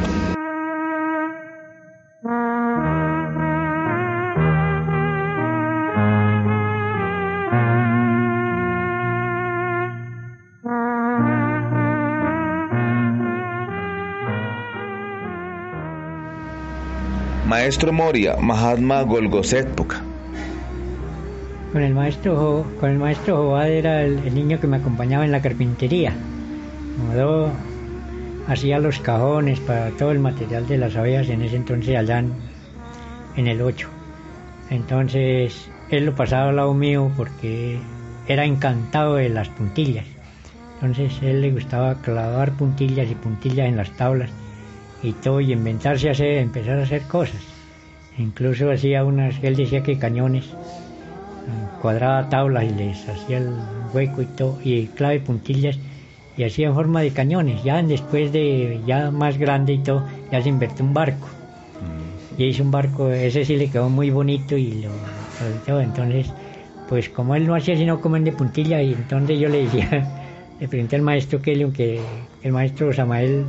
Maestro Moria, Mahatma Golgosetpoka. Con el maestro con el maestro Jobad era el, el niño que me acompañaba en la carpintería. Modó, hacía los cajones para todo el material de las abejas en ese entonces allá en, en el ocho. Entonces él lo pasaba al lado mío porque era encantado de las puntillas. Entonces a él le gustaba clavar puntillas y puntillas en las tablas y todo, y inventarse a hacer, empezar a hacer cosas. Incluso hacía unas, él decía que cañones, cuadraba tablas y les hacía el hueco y todo, y clave puntillas, y hacía en forma de cañones. Ya después de, ya más grande y todo, ya se inventó un barco. Y hizo un barco, ese sí le quedó muy bonito y lo, lo entonces, pues como él no hacía sino comer de puntilla, y entonces yo le decía, le pregunté al maestro Kelly, que el maestro Samael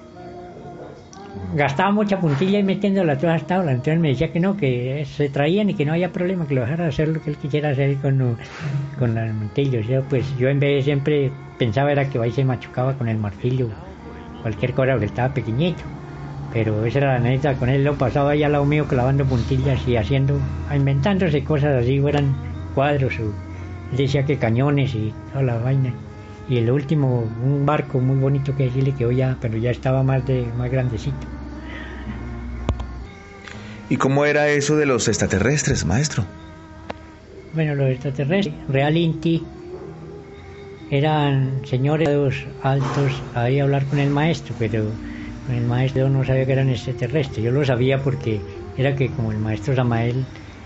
gastaba mucha puntilla y metiéndola a todas las tablas. Entonces me decía que no, que se traían y que no había problema, que lo dejara hacer lo que él quisiera hacer con, con los martillos. Yo, pues yo en vez de siempre pensaba era que ahí se machucaba con el martillo, cualquier cosa, porque él estaba pequeñito. Pero esa era la neta, con él lo pasaba ahí al lado mío clavando puntillas y haciendo, inventándose cosas así, fueran cuadros, o él decía que cañones y toda la vaina. Y el último, un barco muy bonito que decirle que hoy ya, pero ya estaba más de más grandecito. ¿Y cómo era eso de los extraterrestres, maestro? Bueno, los extraterrestres, Real Inti, eran señores altos ahí a hablar con el maestro, pero el maestro no sabía que eran extraterrestres. Yo lo sabía porque era que como el maestro Samael,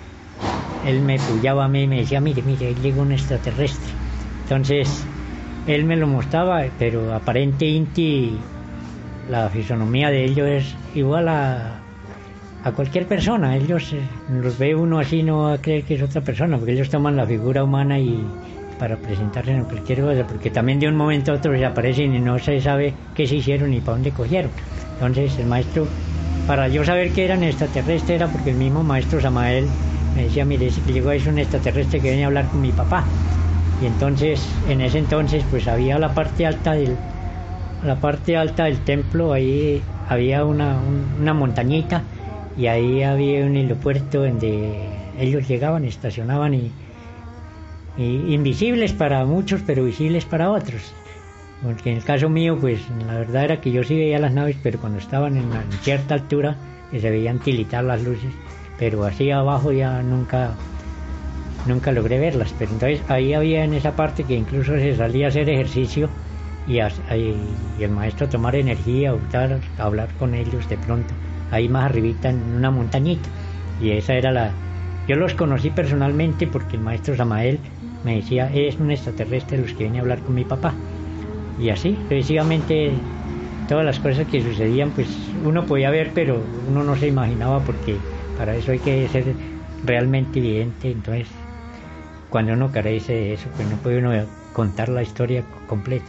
él me puyaba a mí y me decía, mire, mire, ahí llegó un extraterrestre. Entonces él me lo mostraba, pero aparente Inti, la fisonomía de ellos es igual a, a cualquier persona. Ellos los ve uno así, no va a creer que es otra persona, porque ellos toman la figura humana y para presentarse en cualquier cosa, porque también de un momento a otro se aparecen y no se sabe qué se hicieron ni para dónde cogieron. Entonces el maestro, para yo saber que eran extraterrestres, era porque el mismo maestro Samael me decía, mire, ese que llegó es un extraterrestre que viene a hablar con mi papá. Y entonces, en ese entonces, pues había la parte alta del, la parte alta del templo, ahí había una, un, una montañita, y ahí había un aeropuerto donde ellos llegaban, estacionaban, y, y invisibles para muchos, pero visibles para otros. Porque en el caso mío, pues la verdad era que yo sí veía las naves, pero cuando estaban en, en cierta altura, que se veían tilitar las luces, pero así abajo ya nunca... nunca logré verlas. Pero entonces ahí había en esa parte que incluso se salía a hacer ejercicio y, a, y, y el maestro a tomar energía, a hablar con ellos de pronto, ahí más arribita en una montañita. Y esa era la... yo los conocí personalmente porque el maestro Samael me decía, es un extraterrestre los que viene a hablar con mi papá. Y así, precisamente, todas las cosas que sucedían, pues uno podía ver, pero uno no se imaginaba, porque para eso hay que ser realmente evidente. Entonces, cuando uno carece de eso, pues no puede uno contar la historia completa.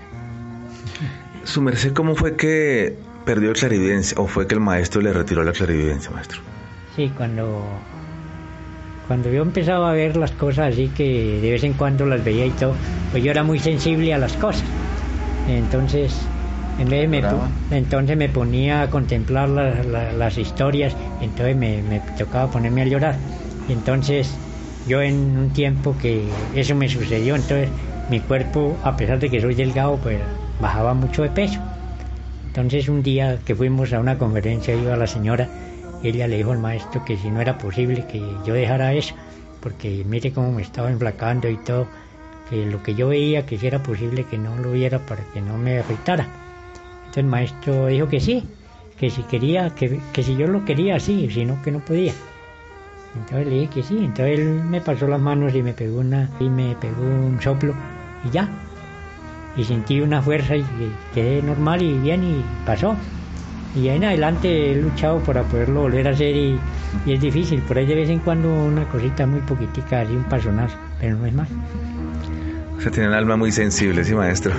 Su merced, ¿cómo fue que perdió la clarividencia, o fue que el maestro le retiró la clarividencia, maestro? Sí, cuando cuando yo empezaba a ver las cosas así, que de vez en cuando las veía y todo, pues yo era muy sensible a las cosas. Entonces, en vez de me, entonces me ponía a contemplar la, la, las historias, entonces me, me tocaba ponerme a llorar. Y entonces yo, en un tiempo que eso me sucedió, entonces mi cuerpo, a pesar de que soy delgado, pues bajaba mucho de peso. Entonces un día que fuimos a una conferencia, iba la señora, y ella le dijo al maestro que si no era posible que yo dejara eso, porque mire cómo me estaba enflacando y todo, que lo que yo veía que si era posible que no lo viera para que no me afectara. Entonces el maestro dijo que sí, que si quería, que, que si yo lo quería sí, si no que no podía. Entonces le dije que sí, entonces él me pasó las manos y me pegó una, y me pegó un soplo y ya. Y sentí una fuerza y quedé normal y bien y pasó. Y ahí en adelante he luchado para poderlo volver a hacer y, y es difícil, por ahí de vez en cuando una cosita muy poquitica, así un pasonazo, pero no es más. O sea, tiene un alma muy sensible, sí, maestro.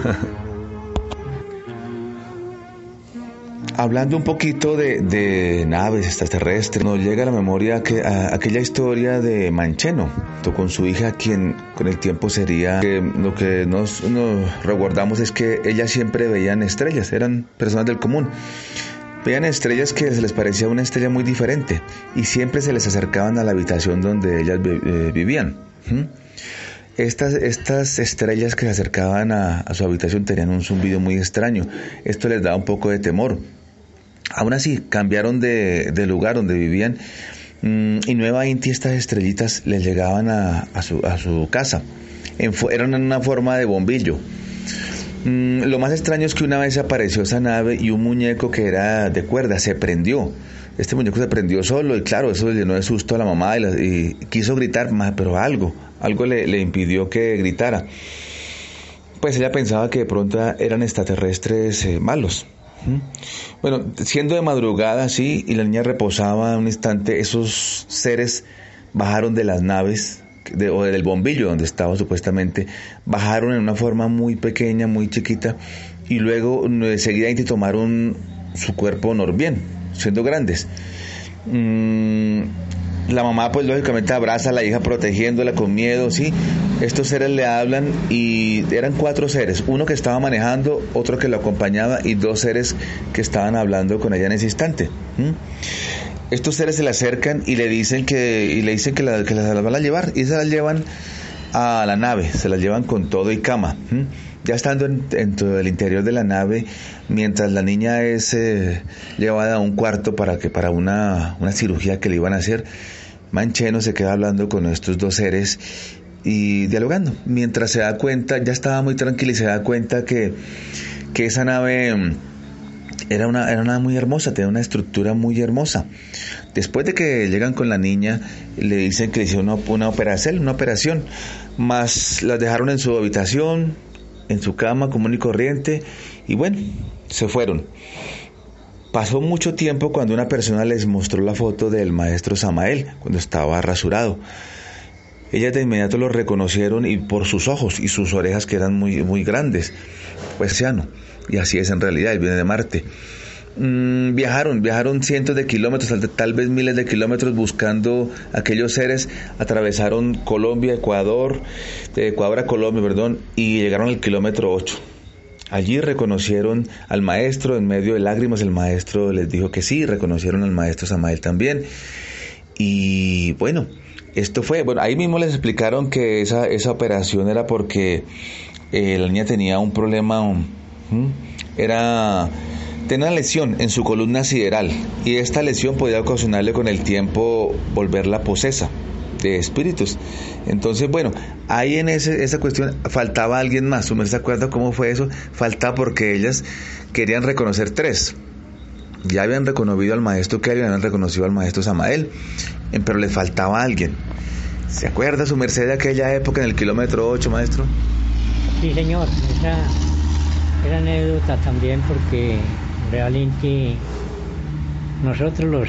Hablando un poquito de, de naves extraterrestres, nos llega a la memoria que, a, aquella historia de Mancheno, con su hija, quien con el tiempo sería, que lo que nos, nos recordamos es que ellas siempre veían estrellas, eran personas del común, veían estrellas que se les parecía una estrella muy diferente y siempre se les acercaban a la habitación donde ellas eh, vivían. ¿Mm? Estas, estas estrellas que se acercaban a, a su habitación tenían un zumbido muy extraño, esto les daba un poco de temor. Aún así, cambiaron de, de lugar donde vivían mmm, y nuevamente estas estrellitas les llegaban a, a, su, a su casa. En, eran en una forma de bombillo. Mm, lo más extraño es que una vez apareció esa nave y un muñeco que era de cuerda se prendió. Este muñeco se prendió solo y claro, eso le llenó de susto a la mamá y, la, y quiso gritar, pero algo, algo le, le impidió que gritara. Pues ella pensaba que de pronto eran extraterrestres eh, malos. Bueno, siendo de madrugada, sí, y la niña reposaba un instante, esos seres bajaron de las naves, de, o del bombillo donde estaba supuestamente, bajaron en una forma muy pequeña, muy chiquita, y luego seguidamente tomaron su cuerpo bien, siendo grandes. Mm, la mamá pues lógicamente abraza a la hija protegiéndola con miedo, sí. Estos seres le hablan y eran cuatro seres, uno que estaba manejando, otro que lo acompañaba y dos seres que estaban hablando con ella en ese instante. ¿Mm? Estos seres se le acercan y le dicen que y le dicen que la, que las van a llevar y se las llevan a la nave, se las llevan con todo y cama. ¿Mm? Ya estando en, dentro del interior de la nave, mientras la niña es eh, llevada a un cuarto para que para una, una cirugía que le iban a hacer, Mancheno se queda hablando con estos dos seres y dialogando. Mientras se da cuenta, ya estaba muy tranquila y se da cuenta que, que esa nave era una, era una muy hermosa, tenía una estructura muy hermosa. Después de que llegan con la niña, le dicen que le hicieron una, una operación, una operación, más las dejaron en su habitación, en su cama común y corriente, y bueno, se fueron. Pasó mucho tiempo cuando una persona les mostró la foto del maestro Samael, cuando estaba rasurado. Ellas de inmediato lo reconocieron y por sus ojos y sus orejas que eran muy, muy grandes, pues ciano, y así es en realidad, él viene de Marte. Mm, viajaron, viajaron cientos de kilómetros, tal, tal vez miles de kilómetros buscando aquellos seres, atravesaron Colombia, Ecuador, de Ecuador a Colombia, perdón, y llegaron al kilómetro ocho. Allí reconocieron al maestro, en medio de lágrimas el maestro les dijo que sí, reconocieron al maestro Samael también, y bueno, esto fue, bueno, ahí mismo les explicaron que esa, esa operación era porque eh, la niña tenía un problema, um, era, tenía una lesión en su columna sideral y esta lesión podía ocasionarle con el tiempo volverla posesa de espíritus. Entonces, bueno, ahí en ese, esa cuestión faltaba alguien más. ¿Tú me se acuerdas cómo fue eso? Faltaba porque ellas querían reconocer tres. Ya habían reconocido al maestro Kelly, habían reconocido al maestro Samael, pero les faltaba alguien. ¿Se acuerda su merced de aquella época en el kilómetro ocho, maestro? Sí, señor. Esa, esa anécdota también, porque realmente nosotros los,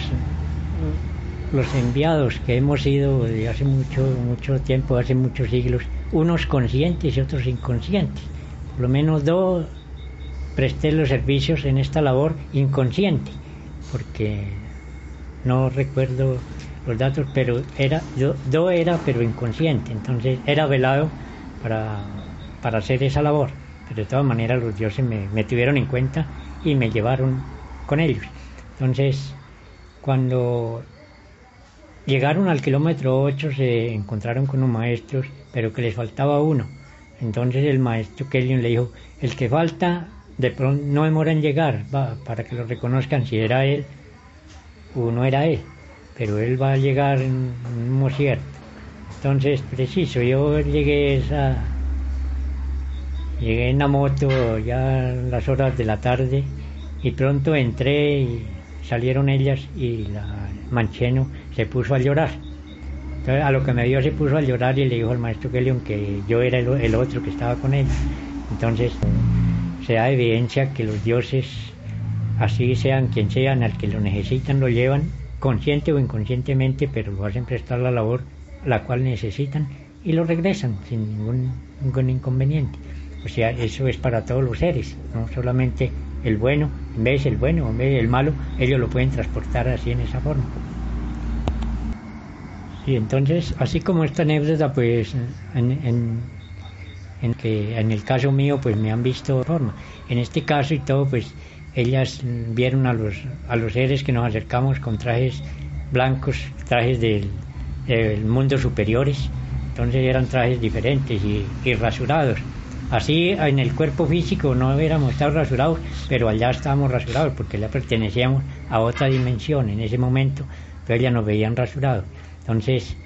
los enviados que hemos ido de hace mucho, mucho tiempo, hace muchos siglos, unos conscientes y otros inconscientes, por lo menos dos, presté los servicios en esta labor inconsciente, porque no recuerdo los datos, pero era yo, yo era pero inconsciente, entonces era velado para, para hacer esa labor, pero de todas maneras los dioses me, me tuvieron en cuenta y me llevaron con ellos. Entonces, cuando llegaron al kilómetro ocho se encontraron con los maestros, pero que les faltaba uno. Entonces el maestro Kelly le dijo: el que falta de pronto no demora en llegar, va, para que lo reconozcan si era él o no era él, pero él va a llegar en un mismo cierto. Entonces, preciso, yo llegué esa, llegué en la moto ya a las horas de la tarde y pronto entré y salieron ellas y la Mancheno se puso a llorar. Entonces, a lo que me vio se puso a llorar y le dijo al maestro Kelion que yo era el, el otro que estaba con él. Entonces, se da evidencia que los dioses, así sean quien sean, al que lo necesitan lo llevan, consciente o inconscientemente, pero lo hacen prestar la labor la cual necesitan y lo regresan sin ningún, ningún inconveniente. O sea, eso es para todos los seres, no solamente el bueno, en vez del bueno, en vez del malo, ellos lo pueden transportar así en esa forma. Sí, entonces, así como esta anécdota, pues, en, en, en que en el caso mío, pues me han visto de forma. En este caso y todo, pues, ellas vieron a los, a los seres que nos acercamos con trajes blancos, trajes del, del mundo superiores, entonces eran trajes diferentes y, y rasurados. Así en el cuerpo físico no hubiéramos estado rasurados, pero allá estábamos rasurados porque ya pertenecíamos a otra dimensión en ese momento, pero ya nos veían rasurados. Entonces,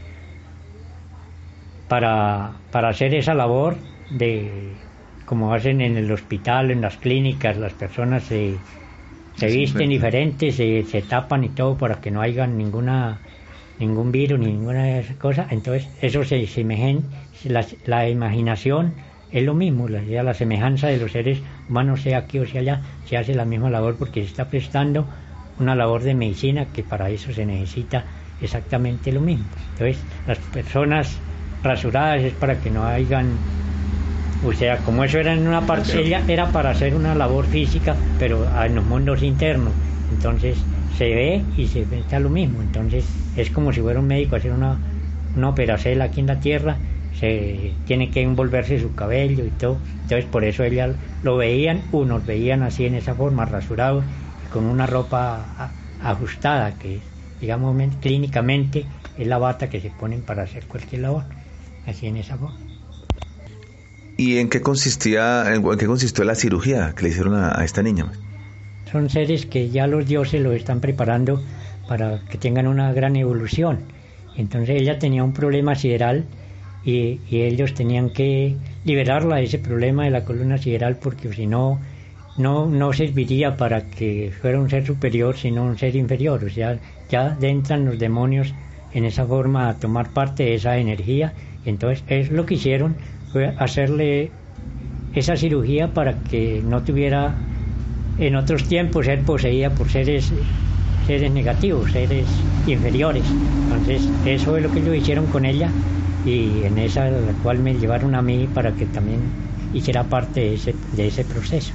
para, para hacer esa labor de como hacen en el hospital, en las clínicas, las personas se, se visten diferentes, se, se tapan y todo para que no haya ninguna ningún virus, ninguna cosa. Entonces, eso se semejen, la, la imaginación es lo mismo, la, la semejanza de los seres humanos, sea aquí o sea allá, se hace la misma labor porque se está prestando una labor de medicina que para eso se necesita exactamente lo mismo. Entonces, las personas rasuradas es para que no hayan, o sea, como eso era en una parcela, era para hacer una labor física, pero en los mundos internos. Entonces, se ve y se está lo mismo. Entonces, es como si fuera un médico a hacer una, una operación aquí en la tierra, se tiene que envolverse su cabello y todo. Entonces, por eso ellas lo veían, unos veían así en esa forma, rasurado, con una ropa a, ajustada, que digamos clínicamente es la bata que se ponen para hacer cualquier labor, así en esa forma. ¿Y en qué consistía, en qué consistió la cirugía que le hicieron a, a esta niña? Son seres que ya los dioses los están preparando para que tengan una gran evolución. Entonces ella tenía un problema sideral y, y ellos tenían que liberarla de ese problema de la columna sideral, porque si no, no, no serviría para que fuera un ser superior, sino un ser inferior. O sea, ya entran los demonios en esa forma a tomar parte de esa energía. Entonces es lo que hicieron, fue hacerle esa cirugía para que no tuviera en otros tiempos ser poseída por seres seres negativos, seres inferiores. Entonces eso es lo que ellos hicieron con ella, y en esa la cual me llevaron a mí para que también hiciera parte de ese, de ese proceso.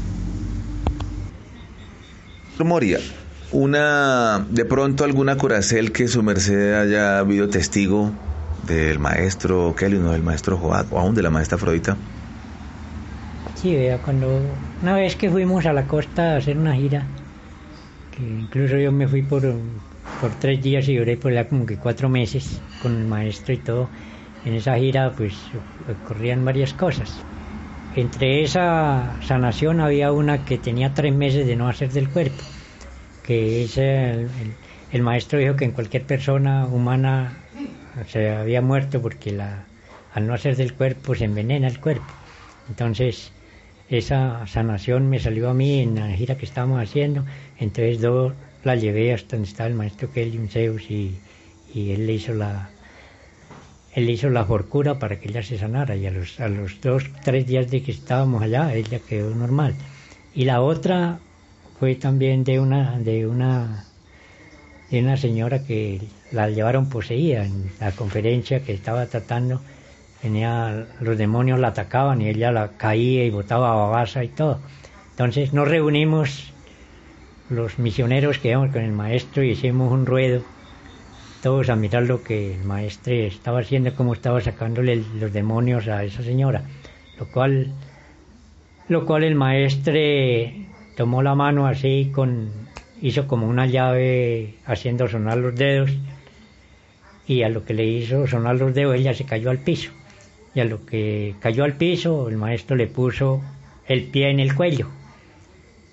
Moria, una de pronto alguna curacel que su merced haya habido testigo del maestro Kelion o del maestro Joad, o aún de la maestra Afrodita. Sí, vea, cuando una vez que fuimos a la costa a hacer una gira, que incluso yo me fui por, por tres días y duré por allá como que cuatro meses con el maestro y todo. En esa gira pues ocurrían varias cosas. Entre esa sanación había una que tenía tres meses de no hacer del cuerpo, que es el, el, el maestro dijo que en cualquier persona humana se había muerto porque la, al no hacer del cuerpo se envenena el cuerpo. Entonces esa sanación me salió a mí en la gira que estábamos haciendo. Entonces yo la llevé hasta donde estaba el maestro Kelion Zeus y, y él le hizo la él le hizo la forcura para que ella se sanara, y a los, a los dos, tres días de que estábamos allá ella quedó normal. Y la otra fue también de una de una de una señora que la llevaron poseída en la conferencia que estaba tratando. Tenía, los demonios la atacaban y ella la caía y botaba babasa y todo. Entonces nos reunimos los misioneros que íbamos con el maestro y hicimos un ruedo, todos a mirar lo que el maestro estaba haciendo, cómo estaba sacándole los demonios a esa señora, lo cual lo cual el maestro tomó la mano así, con hizo como una llave haciendo sonar los dedos, y a lo que le hizo sonar los dedos ella se cayó al piso. Y a lo que cayó al piso, el maestro le puso el pie en el cuello,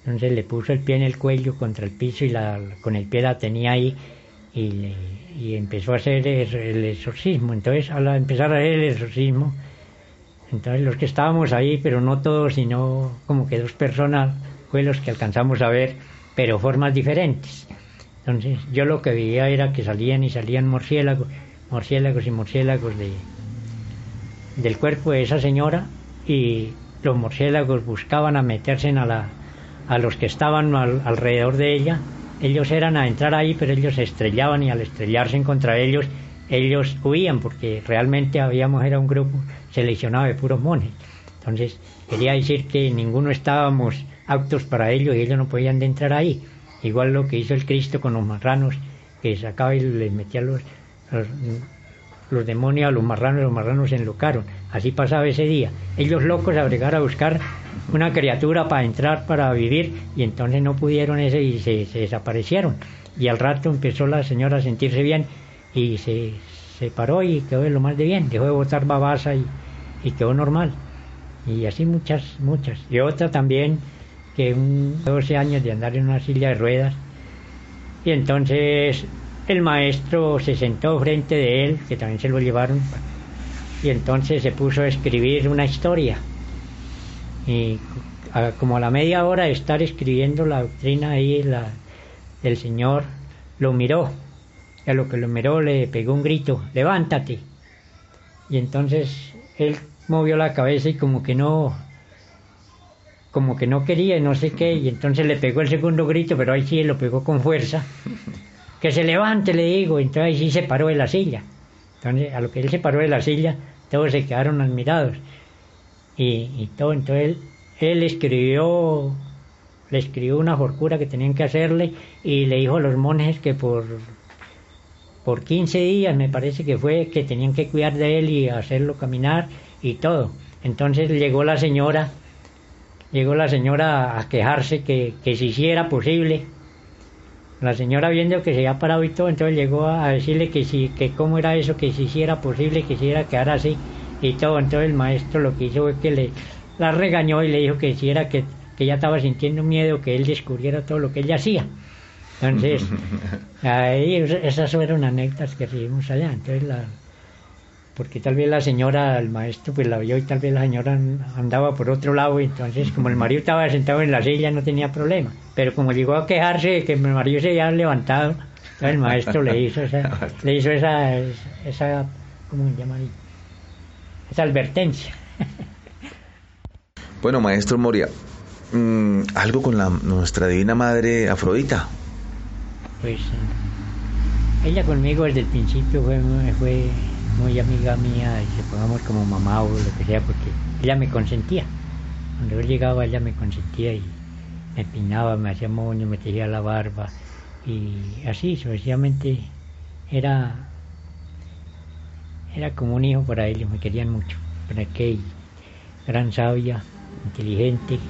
Entonces le puso el pie en el cuello contra el piso y la, con el pie la tenía ahí y, le, y empezó a hacer el, el exorcismo. Entonces al empezar a hacer el exorcismo, entonces los que estábamos ahí, pero no todos, sino como que dos personas fue los que alcanzamos a ver, pero formas diferentes. Entonces yo lo que veía era que salían y salían murciélagos, murciélagos y murciélagos de, del cuerpo de esa señora, y los murciélagos buscaban a meterse a, la, a los que estaban al, alrededor de ella. Ellos eran a entrar ahí, pero ellos se estrellaban, y al estrellarse contra ellos, ellos huían, porque realmente habíamos, era un grupo seleccionado de puros monjes. Entonces quería decir que ninguno estábamos aptos para ellos y ellos no podían de entrar ahí. Igual lo que hizo el Cristo con los marranos, que sacaba y les metía los, los, los demonios a los marranos, y los marranos se enlocaron. Así pasaba ese día. Ellos locos a bregar a buscar una criatura para entrar, para vivir, y entonces no pudieron ese y se, se desaparecieron. Y al rato empezó la señora a sentirse bien y se, se paró y quedó de lo más de bien. Dejó de botar babasa y, y quedó normal. Y así muchas, muchas. Y otra también, que un doce años de andar en una silla de ruedas, y entonces el maestro se sentó frente de él, que también se lo llevaron, y entonces se puso a escribir una historia, y a, como a la media hora de estar escribiendo la doctrina ahí, la, el señor lo miró, y a lo que lo miró le pegó un grito: levántate. Y entonces él movió la cabeza y como que no como que no quería, no sé qué, y entonces le pegó el segundo grito, pero ahí sí lo pegó con fuerza. Que se levante, le digo. Entonces ahí sí se paró de la silla. Entonces a lo que él se paró de la silla, todos se quedaron admirados y, y todo. Entonces él, él escribió le escribió una forcura que tenían que hacerle, y le dijo a los monjes que por por quince días, me parece que fue, que tenían que cuidar de él y hacerlo caminar y todo. Entonces llegó la señora llegó la señora a quejarse que, que si sí era posible. La señora, viendo que se había parado y todo, entonces llegó a decirle que sí, que cómo era eso, que si sí era posible, que si era quedar así y todo. Entonces el maestro lo que hizo fue que le la regañó y le dijo que si era que, que ella estaba sintiendo miedo, que él descubriera todo lo que ella hacía. Entonces ahí esas fueron anécdotas que recibimos allá. Entonces la porque tal vez la señora, el maestro, pues la vio, y tal vez la señora andaba por otro lado, y entonces como el marido estaba sentado en la silla no tenía problema, pero como llegó a quejarse de que el marido se había levantado, entonces el maestro le hizo esa, le hizo esa, esa, ¿cómo se llama ahí? Esa advertencia. Bueno, maestro Moria, mmm, algo con la nuestra divina madre Afrodita. Pues ella conmigo desde el principio fue, fue muy amiga mía, y se pongamos como mamá o lo que sea, porque ella me consentía. Cuando yo llegaba, ella me consentía y me peinaba, me hacía moño, me tiraba la barba, y así sucesivamente. Era era como un hijo para ellos, me querían mucho. Para que gran sabia, inteligente,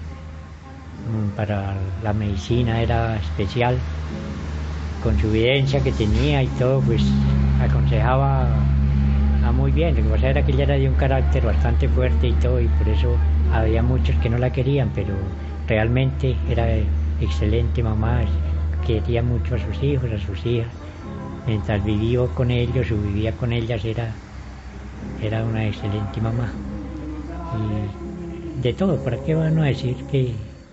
para la medicina era especial, con su evidencia que tenía y todo, pues aconsejaba a muy bien. Lo que pasa era que ella era de un carácter bastante fuerte y todo, y por eso había muchos que no la querían, pero realmente era excelente mamá, quería mucho a sus hijos, a sus hijas. Mientras vivió con ellos o vivía con ellas, era, era una excelente mamá. Y de todo, ¿para qué van a decir que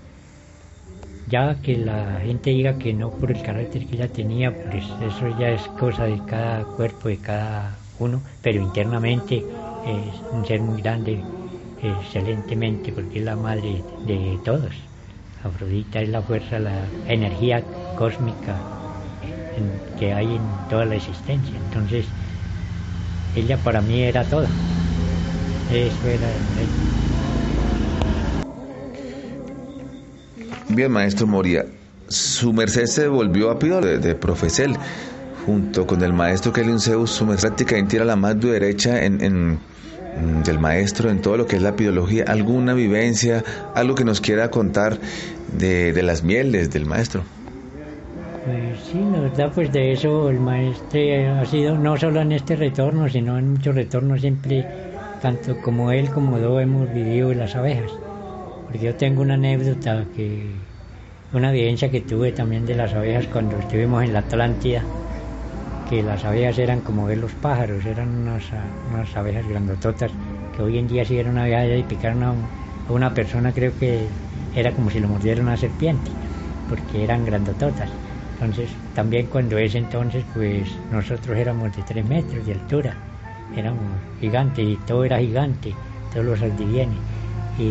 ya que la gente diga que no por el carácter que ella tenía? Pues eso ya es cosa de cada cuerpo, de cada uno, pero internamente es un ser muy grande, excelentemente, porque es la madre de todos. Afrodita es la fuerza, la energía cósmica en, que hay en toda la existencia. Entonces ella para mí era todo. Eso era el... Bien, maestro Moria, su merced se volvió a Pío de, de Profesel, junto con el maestro Kelly Zeus. Su merced prácticamente era la mano derecha en, en, del maestro en todo lo que es la pidología. ¿Alguna vivencia, algo que nos quiera contar de, de las mieles del maestro? Pues sí, la verdad, pues de eso el maestro ha sido, no solo en este retorno, sino en muchos retornos, siempre, tanto como él como yo hemos vivido las abejas. Porque yo tengo una anécdota que una vivencia que tuve también de las abejas cuando estuvimos en la Atlántida, que las abejas eran como ver los pájaros, eran unas, unas abejas grandototas, que hoy en día si era una abeja y picaron a, a una persona, creo que era como si lo mordiera una serpiente, porque eran grandototas. Entonces, también cuando es entonces, pues nosotros éramos de tres metros de altura, éramos gigantes y todo era gigante, todos los aldivienes. Y,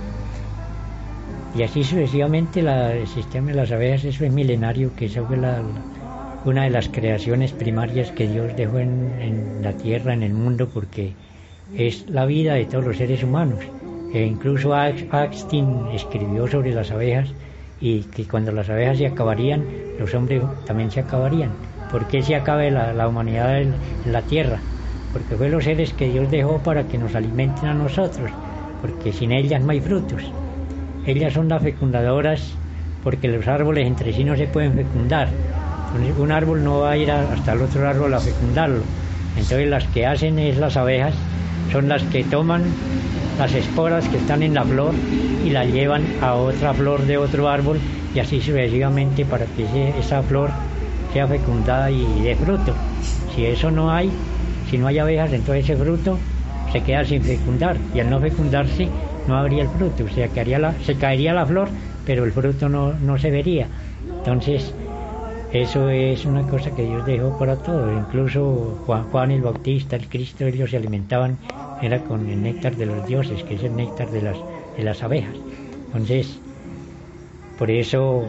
y así sucesivamente la, el sistema de las abejas, eso es milenario, que eso fue la, una de las creaciones primarias que Dios dejó en, en la tierra, en el mundo, porque es la vida de todos los seres humanos. E incluso Einstein escribió sobre las abejas y que cuando las abejas se acabarían, los hombres también se acabarían. ¿Por qué se acabe la, la humanidad en, en la tierra? Porque fue los seres que Dios dejó para que nos alimenten a nosotros, porque sin ellas no hay frutos. Ellas son las fecundadoras, porque los árboles entre sí no se pueden fecundar. Entonces, un árbol no va a ir a, hasta el otro árbol a fecundarlo. Entonces las que hacen es las abejas, son las que toman las esporas que están en la flor y las llevan a otra flor de otro árbol, y así sucesivamente para que ese, esa flor sea fecundada y dé fruto. Si eso no hay, si no hay abejas, entonces ese fruto se queda sin fecundar, y al no fecundarse no habría el fruto, o sea, que haría la, se caería la flor, pero el fruto no, no se vería. Entonces eso es una cosa que Dios dejó para todos. Incluso Juan, Juan el Bautista, el Cristo, ellos se alimentaban, era con el néctar de los dioses, que es el néctar de las, de las abejas. Entonces, por eso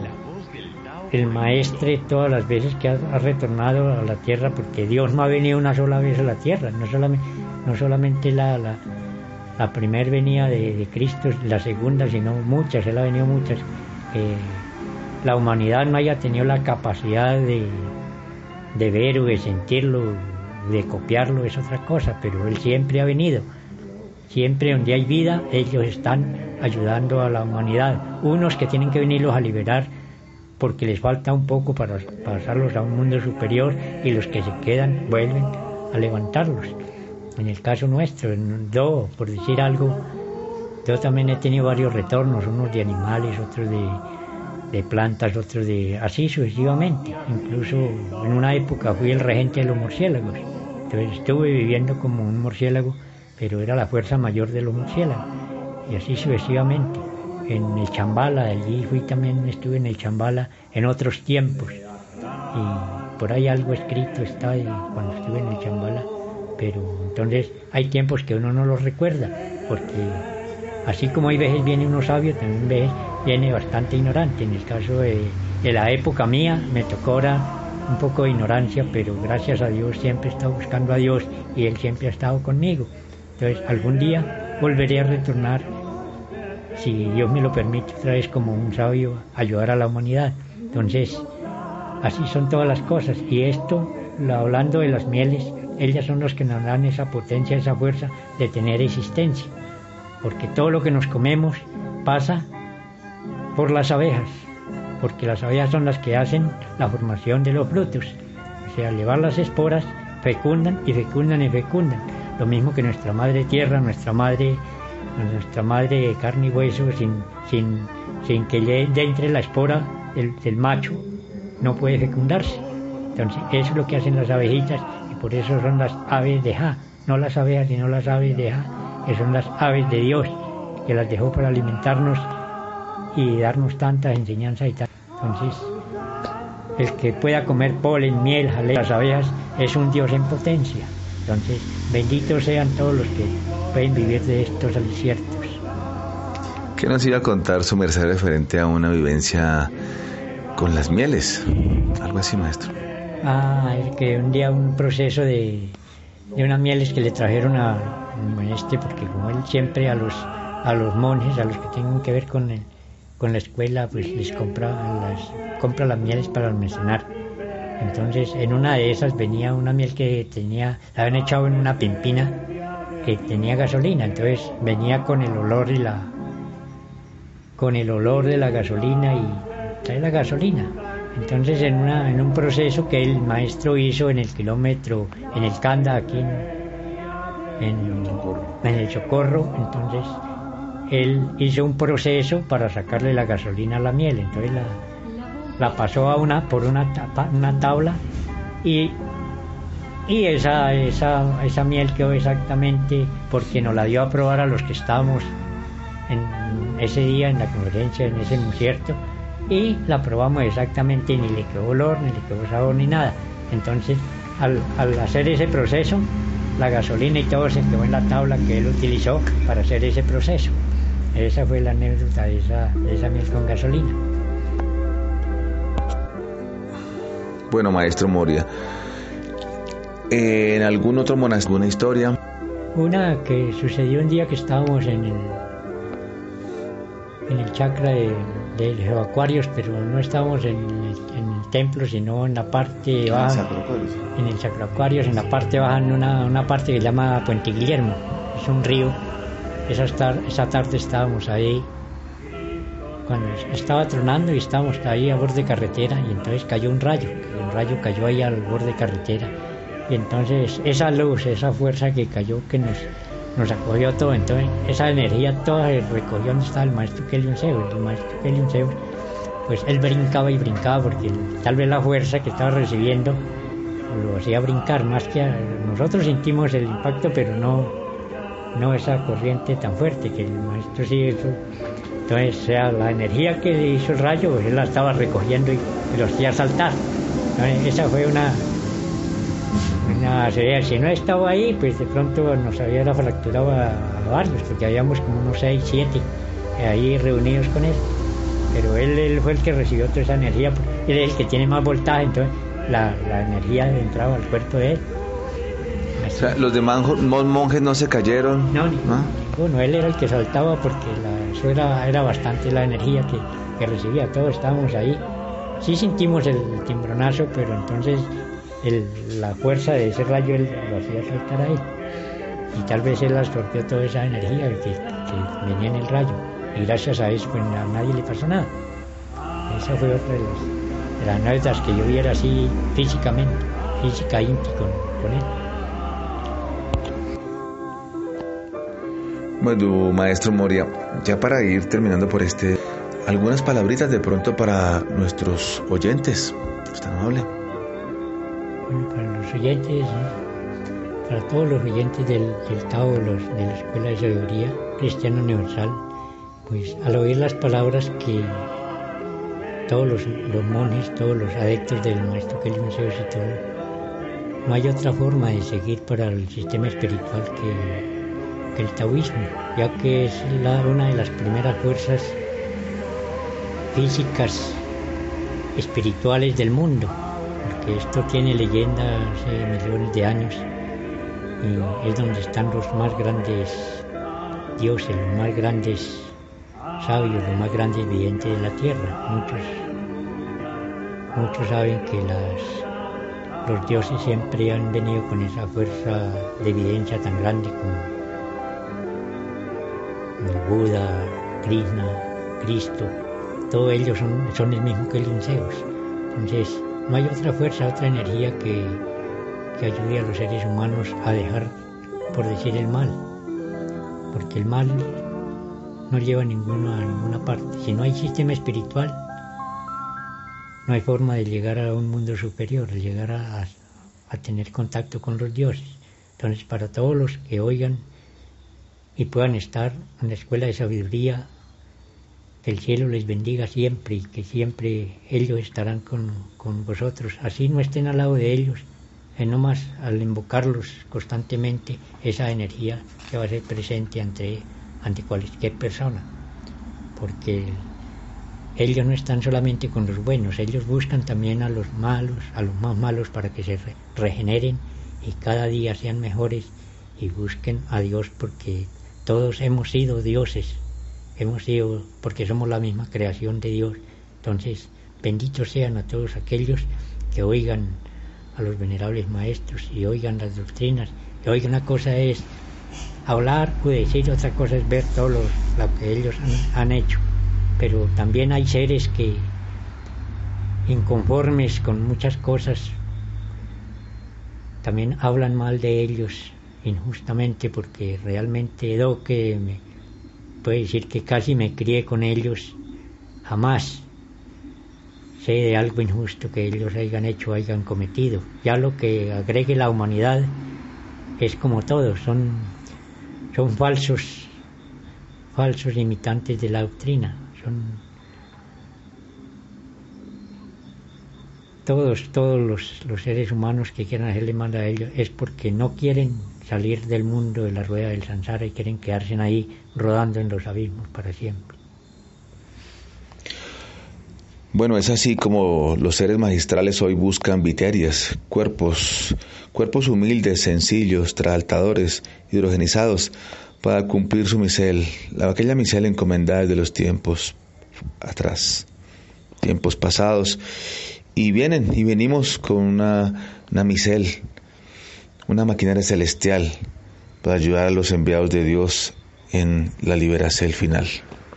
el maestre todas las veces que ha, ha retornado a la tierra, porque Dios no ha venido una sola vez a la tierra, no solamente, no solamente la, la, la primera venida de, de Cristo, la segunda, sino muchas, Él ha venido muchas. Eh, la humanidad no haya tenido la capacidad de, de ver o de sentirlo, de copiarlo, es otra cosa, pero Él siempre ha venido. Siempre donde hay vida, ellos están ayudando a la humanidad. Unos que tienen que venirlos a liberar porque les falta un poco para pasarlos a un mundo superior, y los que se quedan vuelven a levantarlos. En el caso nuestro, yo, por decir algo, yo también he tenido varios retornos, unos de animales, otros de, de plantas, otros de... así sucesivamente. Incluso en una época fui el regente de los murciélagos. Entonces estuve viviendo como un murciélago, pero era la fuerza mayor de los murciélagos. Y así sucesivamente. En el Chambala, allí fui también, estuve en el Chambala en otros tiempos. Y por ahí algo escrito está de cuando estuve en el Chambala. Pero entonces hay tiempos que uno no los recuerda, porque así como hay veces viene uno sabio, también veces viene bastante ignorante. En el caso de, de la época mía, me tocó ahora un poco de ignorancia, pero gracias a Dios siempre he estado buscando a Dios y Él siempre ha estado conmigo. Entonces algún día volveré a retornar, si Dios me lo permite, otra vez como un sabio, ayudar a la humanidad. Entonces así son todas las cosas. Y esto, hablando de las mieles, ellas son las que nos dan esa potencia, esa fuerza de tener existencia, porque todo lo que nos comemos pasa por las abejas, porque las abejas son las que hacen la formación de los frutos, o sea, llevar las esporas, fecundan y fecundan y fecundan, lo mismo que nuestra madre tierra, nuestra madre, nuestra madre de carne y hueso, sin, sin, sin que le entre la espora del, del macho, no puede fecundarse. Entonces eso es lo que hacen las abejitas, y por eso son las aves de Ja, no las abejas sino las aves de Ja, que son las aves de Dios, que las dejó para alimentarnos y darnos tantas enseñanzas y tal. Entonces el que pueda comer polen, miel, jaleo, las abejas, es un Dios en potencia. Entonces benditos sean todos los que pueden vivir de estos aliciertos. ¿Qué nos iba a contar su merced referente a una vivencia con las mieles? Algo así, maestro. Ah, es que un día un proceso de, de unas mieles que le trajeron a este, porque como él siempre a los a los monjes, a los que tengan que ver con el, con la escuela, pues les compra las compra las mieles para almacenar. Entonces en una de esas venía una miel que tenía, la habían echado en una pimpina que tenía gasolina, entonces venía con el olor y la con el olor de la gasolina y trae la gasolina. Entonces en, una, en un proceso que el maestro hizo en el kilómetro, en el Canda, aquí en, en, en el Socorro, entonces él hizo un proceso para sacarle la gasolina a la miel. Entonces la, la pasó a una por una, tapa, una tabla y, y esa, esa, esa miel quedó exactamente porque nos la dio a probar a los que estábamos en ese día en la conferencia, en ese concierto, y la probamos exactamente, ni le quedó olor, ni le quedó sabor, ni nada. Entonces, al, al hacer ese proceso, la gasolina y todo se quedó en la tabla que él utilizó para hacer ese proceso. Esa fue la anécdota de esa, de esa miel con gasolina. Bueno, maestro Moria, ¿en algún otro monasterio, alguna historia? Una que sucedió un día que estábamos en el, en el chakra de, de los evacuarios, pero no estábamos en el, en el templo, sino en la parte baja, en el chakra acuarios, en la parte baja, en una, una parte que se llama Puente Guillermo, es un río. Esa, tar, esa tarde estábamos ahí, cuando estaba tronando y estábamos ahí a borde de carretera, y entonces cayó un rayo, un rayo cayó ahí al borde de carretera, y entonces esa luz, esa fuerza que cayó, que nos, nos acogió todo, entonces esa energía toda se recogió donde estaba el maestro Kelion Zeus. El maestro Kelion Zeus, pues él brincaba y brincaba, porque tal vez la fuerza que estaba recibiendo lo hacía brincar, más que a, nosotros sentimos el impacto, pero no no esa corriente tan fuerte que el maestro sí hizo. Entonces, o sea, la energía que le hizo el rayo, pues él la estaba recogiendo y, y lo hacía saltar. Entonces, esa fue una, una sería, si no estaba ahí, pues de pronto nos había fracturado a, a varios, porque habíamos como unos seis, siete ahí reunidos con él. Pero él, él fue el que recibió toda esa energía, él es el que tiene más voltaje, entonces la, la energía entraba al cuerpo de él. O sea, los demás monjes no se cayeron. No, ni, ¿no? Bueno, él era el que saltaba porque la, eso era, era bastante la energía que, que recibía. Todos estábamos ahí. Sí sentimos el timbronazo, pero entonces el, la fuerza de ese rayo él lo hacía saltar ahí. Y tal vez él absorbió toda esa energía que, que venía en el rayo. Y gracias a eso, pues a nadie le pasó nada. Esa fue otra de las, de las anécdotas que yo viera así físicamente, física íntima con, con él. Bueno, maestro Moria, ya para ir terminando por este, algunas palabritas de pronto para nuestros oyentes, es tan amable. Bueno, para los oyentes, para todos los oyentes del, del Tao, los, de la Escuela de Sabiduría Cristiana Universal, pues al oír las palabras que todos los, los monjes, todos los adeptos del maestro Kelion Zeus y todo, no hay otra forma de seguir para el sistema espiritual que el taoísmo, ya que es la, una de las primeras fuerzas físicas espirituales del mundo, porque esto tiene leyenda hace millones de años y es donde están los más grandes dioses, los más grandes sabios, los más grandes videntes de la tierra. Muchos, muchos saben que las, los dioses siempre han venido con esa fuerza de evidencia tan grande como el Buda, Krishna, Cristo, todos ellos son, son el mismo que el Zeus. Entonces, no hay otra fuerza, otra energía que, que ayude a los seres humanos a dejar, por decir, el mal. Porque el mal no lleva a ninguna, a ninguna parte. Si no hay sistema espiritual, no hay forma de llegar a un mundo superior, de llegar a, a, a tener contacto con los dioses. Entonces, para todos los que oigan y puedan estar en la Escuela de Sabiduría, que el cielo les bendiga siempre y que siempre ellos estarán con, con vosotros. Así no estén al lado de ellos, eh, no más al invocarlos constantemente, esa energía que va a ser presente ante, ante cualquier persona. Porque ellos no están solamente con los buenos, ellos buscan también a los malos, a los más malos, para que se re- regeneren y cada día sean mejores y busquen a Dios, porque todos hemos sido dioses, hemos sido, porque somos la misma creación de Dios. Entonces, benditos sean a todos aquellos que oigan a los venerables maestros y oigan las doctrinas. Y oigan, una cosa es hablar o decir, otra cosa es ver todo lo, lo que ellos han, han hecho. Pero también hay seres que, inconformes con muchas cosas, también hablan mal de ellos injustamente, porque realmente do que me puede decir que casi me crié con ellos, jamás sé de algo injusto que ellos hayan hecho o hayan cometido. Ya lo que agregue la humanidad es como todos, son, son falsos, falsos imitantes de la doctrina. Son todos, todos los, los seres humanos que quieran hacerle mal a ellos es porque no quieren salir del mundo de la rueda del samsara y quieren quedarse ahí rodando en los abismos para siempre. Bueno, es así como los seres magistrales hoy buscan viterias, cuerpos, cuerpos humildes, sencillos, traaltadores, hidrogenizados, para cumplir su misel, aquella misel encomendada de los tiempos atrás, tiempos pasados, y vienen y venimos con una, una misel, una maquinaria celestial para ayudar a los enviados de Dios en la liberación final.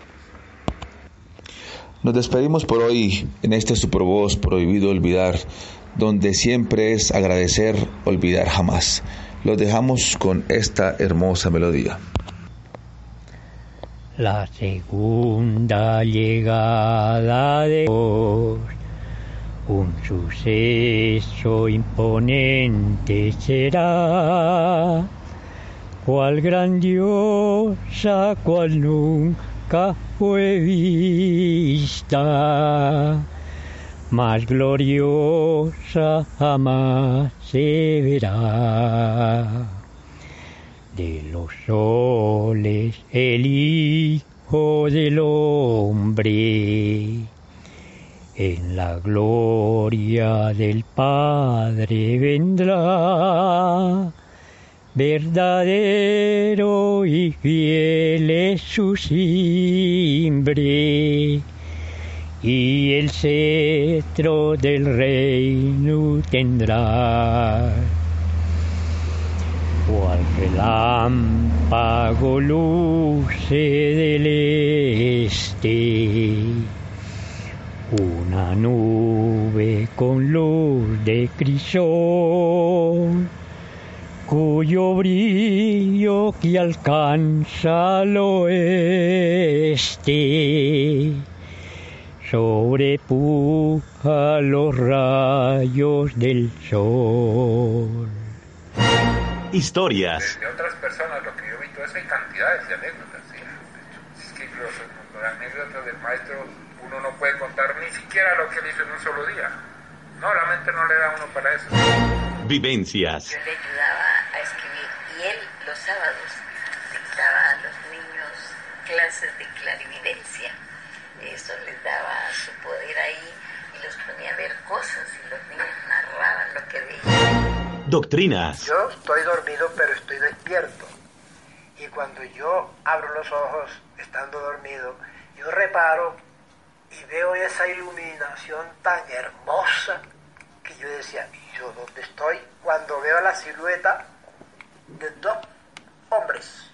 Nos despedimos por hoy en este su voz prohibido olvidar, donde siempre es agradecer, olvidar jamás. Los dejamos con esta hermosa melodía. La segunda llegada de Dios, un suceso imponente será, cual grandiosa, cual nunca fue vista, más gloriosa jamás se verá. De los soles el Hijo del Hombre, en la gloria del Padre vendrá, verdadero y fiel es su simbre, y el cetro del reino tendrá. Cual relámpago luce del este, una nube con luz de crisol, cuyo brillo que alcanza al oeste, sobrepuja los rayos del sol. Historias. De otras personas, lo que yo vi, todo eso hay cantidades de anécdotas. ¿Sí? Es que los, las anécdotas del maestro uno no puede contar ni siquiera lo que él hizo en un solo día. No, la mente no le da a uno para eso. Vivencias. Yo le ayudaba a escribir y él los sábados dictaba a los niños clases de clarividencia. Eso les daba su poder ahí y los ponía a ver cosas y los niños narraban lo que veían. Doctrinas. Yo estoy dormido, pero estoy despierto. Y cuando yo abro los ojos, estando dormido, yo reparo y veo esa iluminación tan hermosa que yo decía, ¿y yo dónde estoy? Cuando veo la silueta de dos hombres.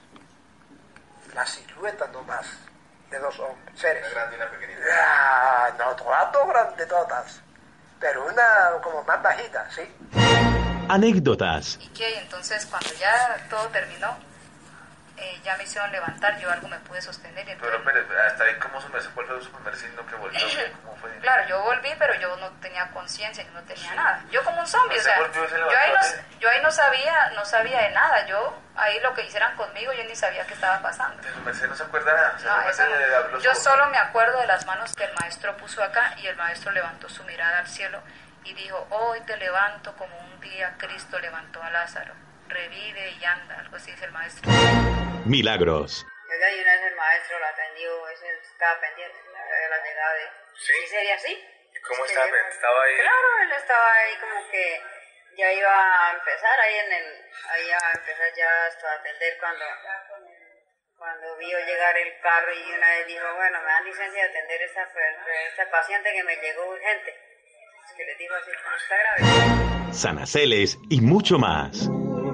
La silueta nomás de dos hombres, seres. Una grande y una pequeñita. Ah, no, todas dos grandes todas. Pero una como más bajita, ¿sí? Anécdotas. ¿Y qué? Entonces, cuando ya todo terminó, eh, ya me hicieron levantar, yo algo me pude sostener. Y Pero, pero, hasta ahí, ¿cómo se me ¿cuál fue su primer signo que volvió? ¿Cómo fue? Claro, yo volví, pero yo no tenía conciencia, yo no tenía sí. nada. Yo como un zombie, o sea, volvió, yo ahí, no, yo ahí no sabía, no sabía de nada. Yo, ahí lo que hicieran conmigo, yo ni sabía qué estaba pasando. ¿Su merced no se acuerda nada? No, eso no. Yo solo me acuerdo de las manos que el maestro puso acá y el maestro levantó su mirada al cielo y dijo, hoy te levanto como un día Cristo levantó a Lázaro, revive y anda, algo así dice el maestro. Milagros. Oiga, y una vez el maestro lo atendió, ese estaba pendiente de la llegada de... ¿Sí? ¿Sí sería así? ¿Y cómo Es estaba? que- ¿Estaba ahí? Claro, él estaba ahí como que ya iba a empezar ahí en el... Ahí a empezar ya hasta a atender cuando... Cuando vio llegar el carro y una vez dijo, bueno, me dan licencia de atender esta, esta paciente que me llegó urgente. Es que les dijo así, está grave. Sanaceles y mucho más.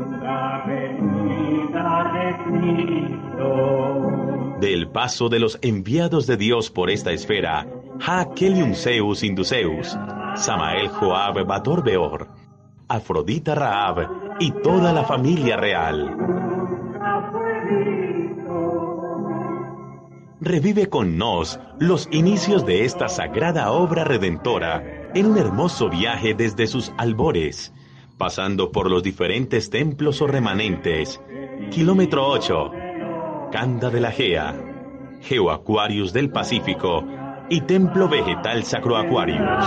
Del paso de los enviados de Dios por esta esfera, Ha Kelium Zeus Induceus, Samael Joab Bator Beor, Afrodita Raab y toda la familia real. revive con nos los inicios de esta sagrada obra redentora en un hermoso viaje desde sus albores, pasando por los diferentes templos o remanentes. Kilómetro ocho, Canda de la Gea, Geoaquarius del Pacífico y Templo Vegetal Sacro Aquarius.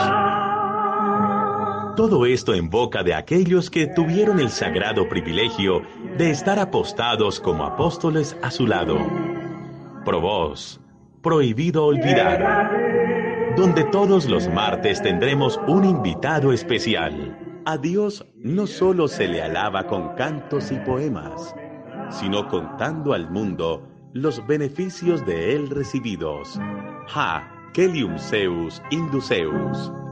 Todo esto en boca de aquellos que tuvieron el sagrado privilegio de estar apostados como apóstoles a su lado. Pro vos, prohibido olvidar, donde todos los martes tendremos un invitado especial. A Dios no solo se le alaba con cantos y poemas, sino contando al mundo los beneficios de él recibidos. Ha, Celium Zeus Induceus.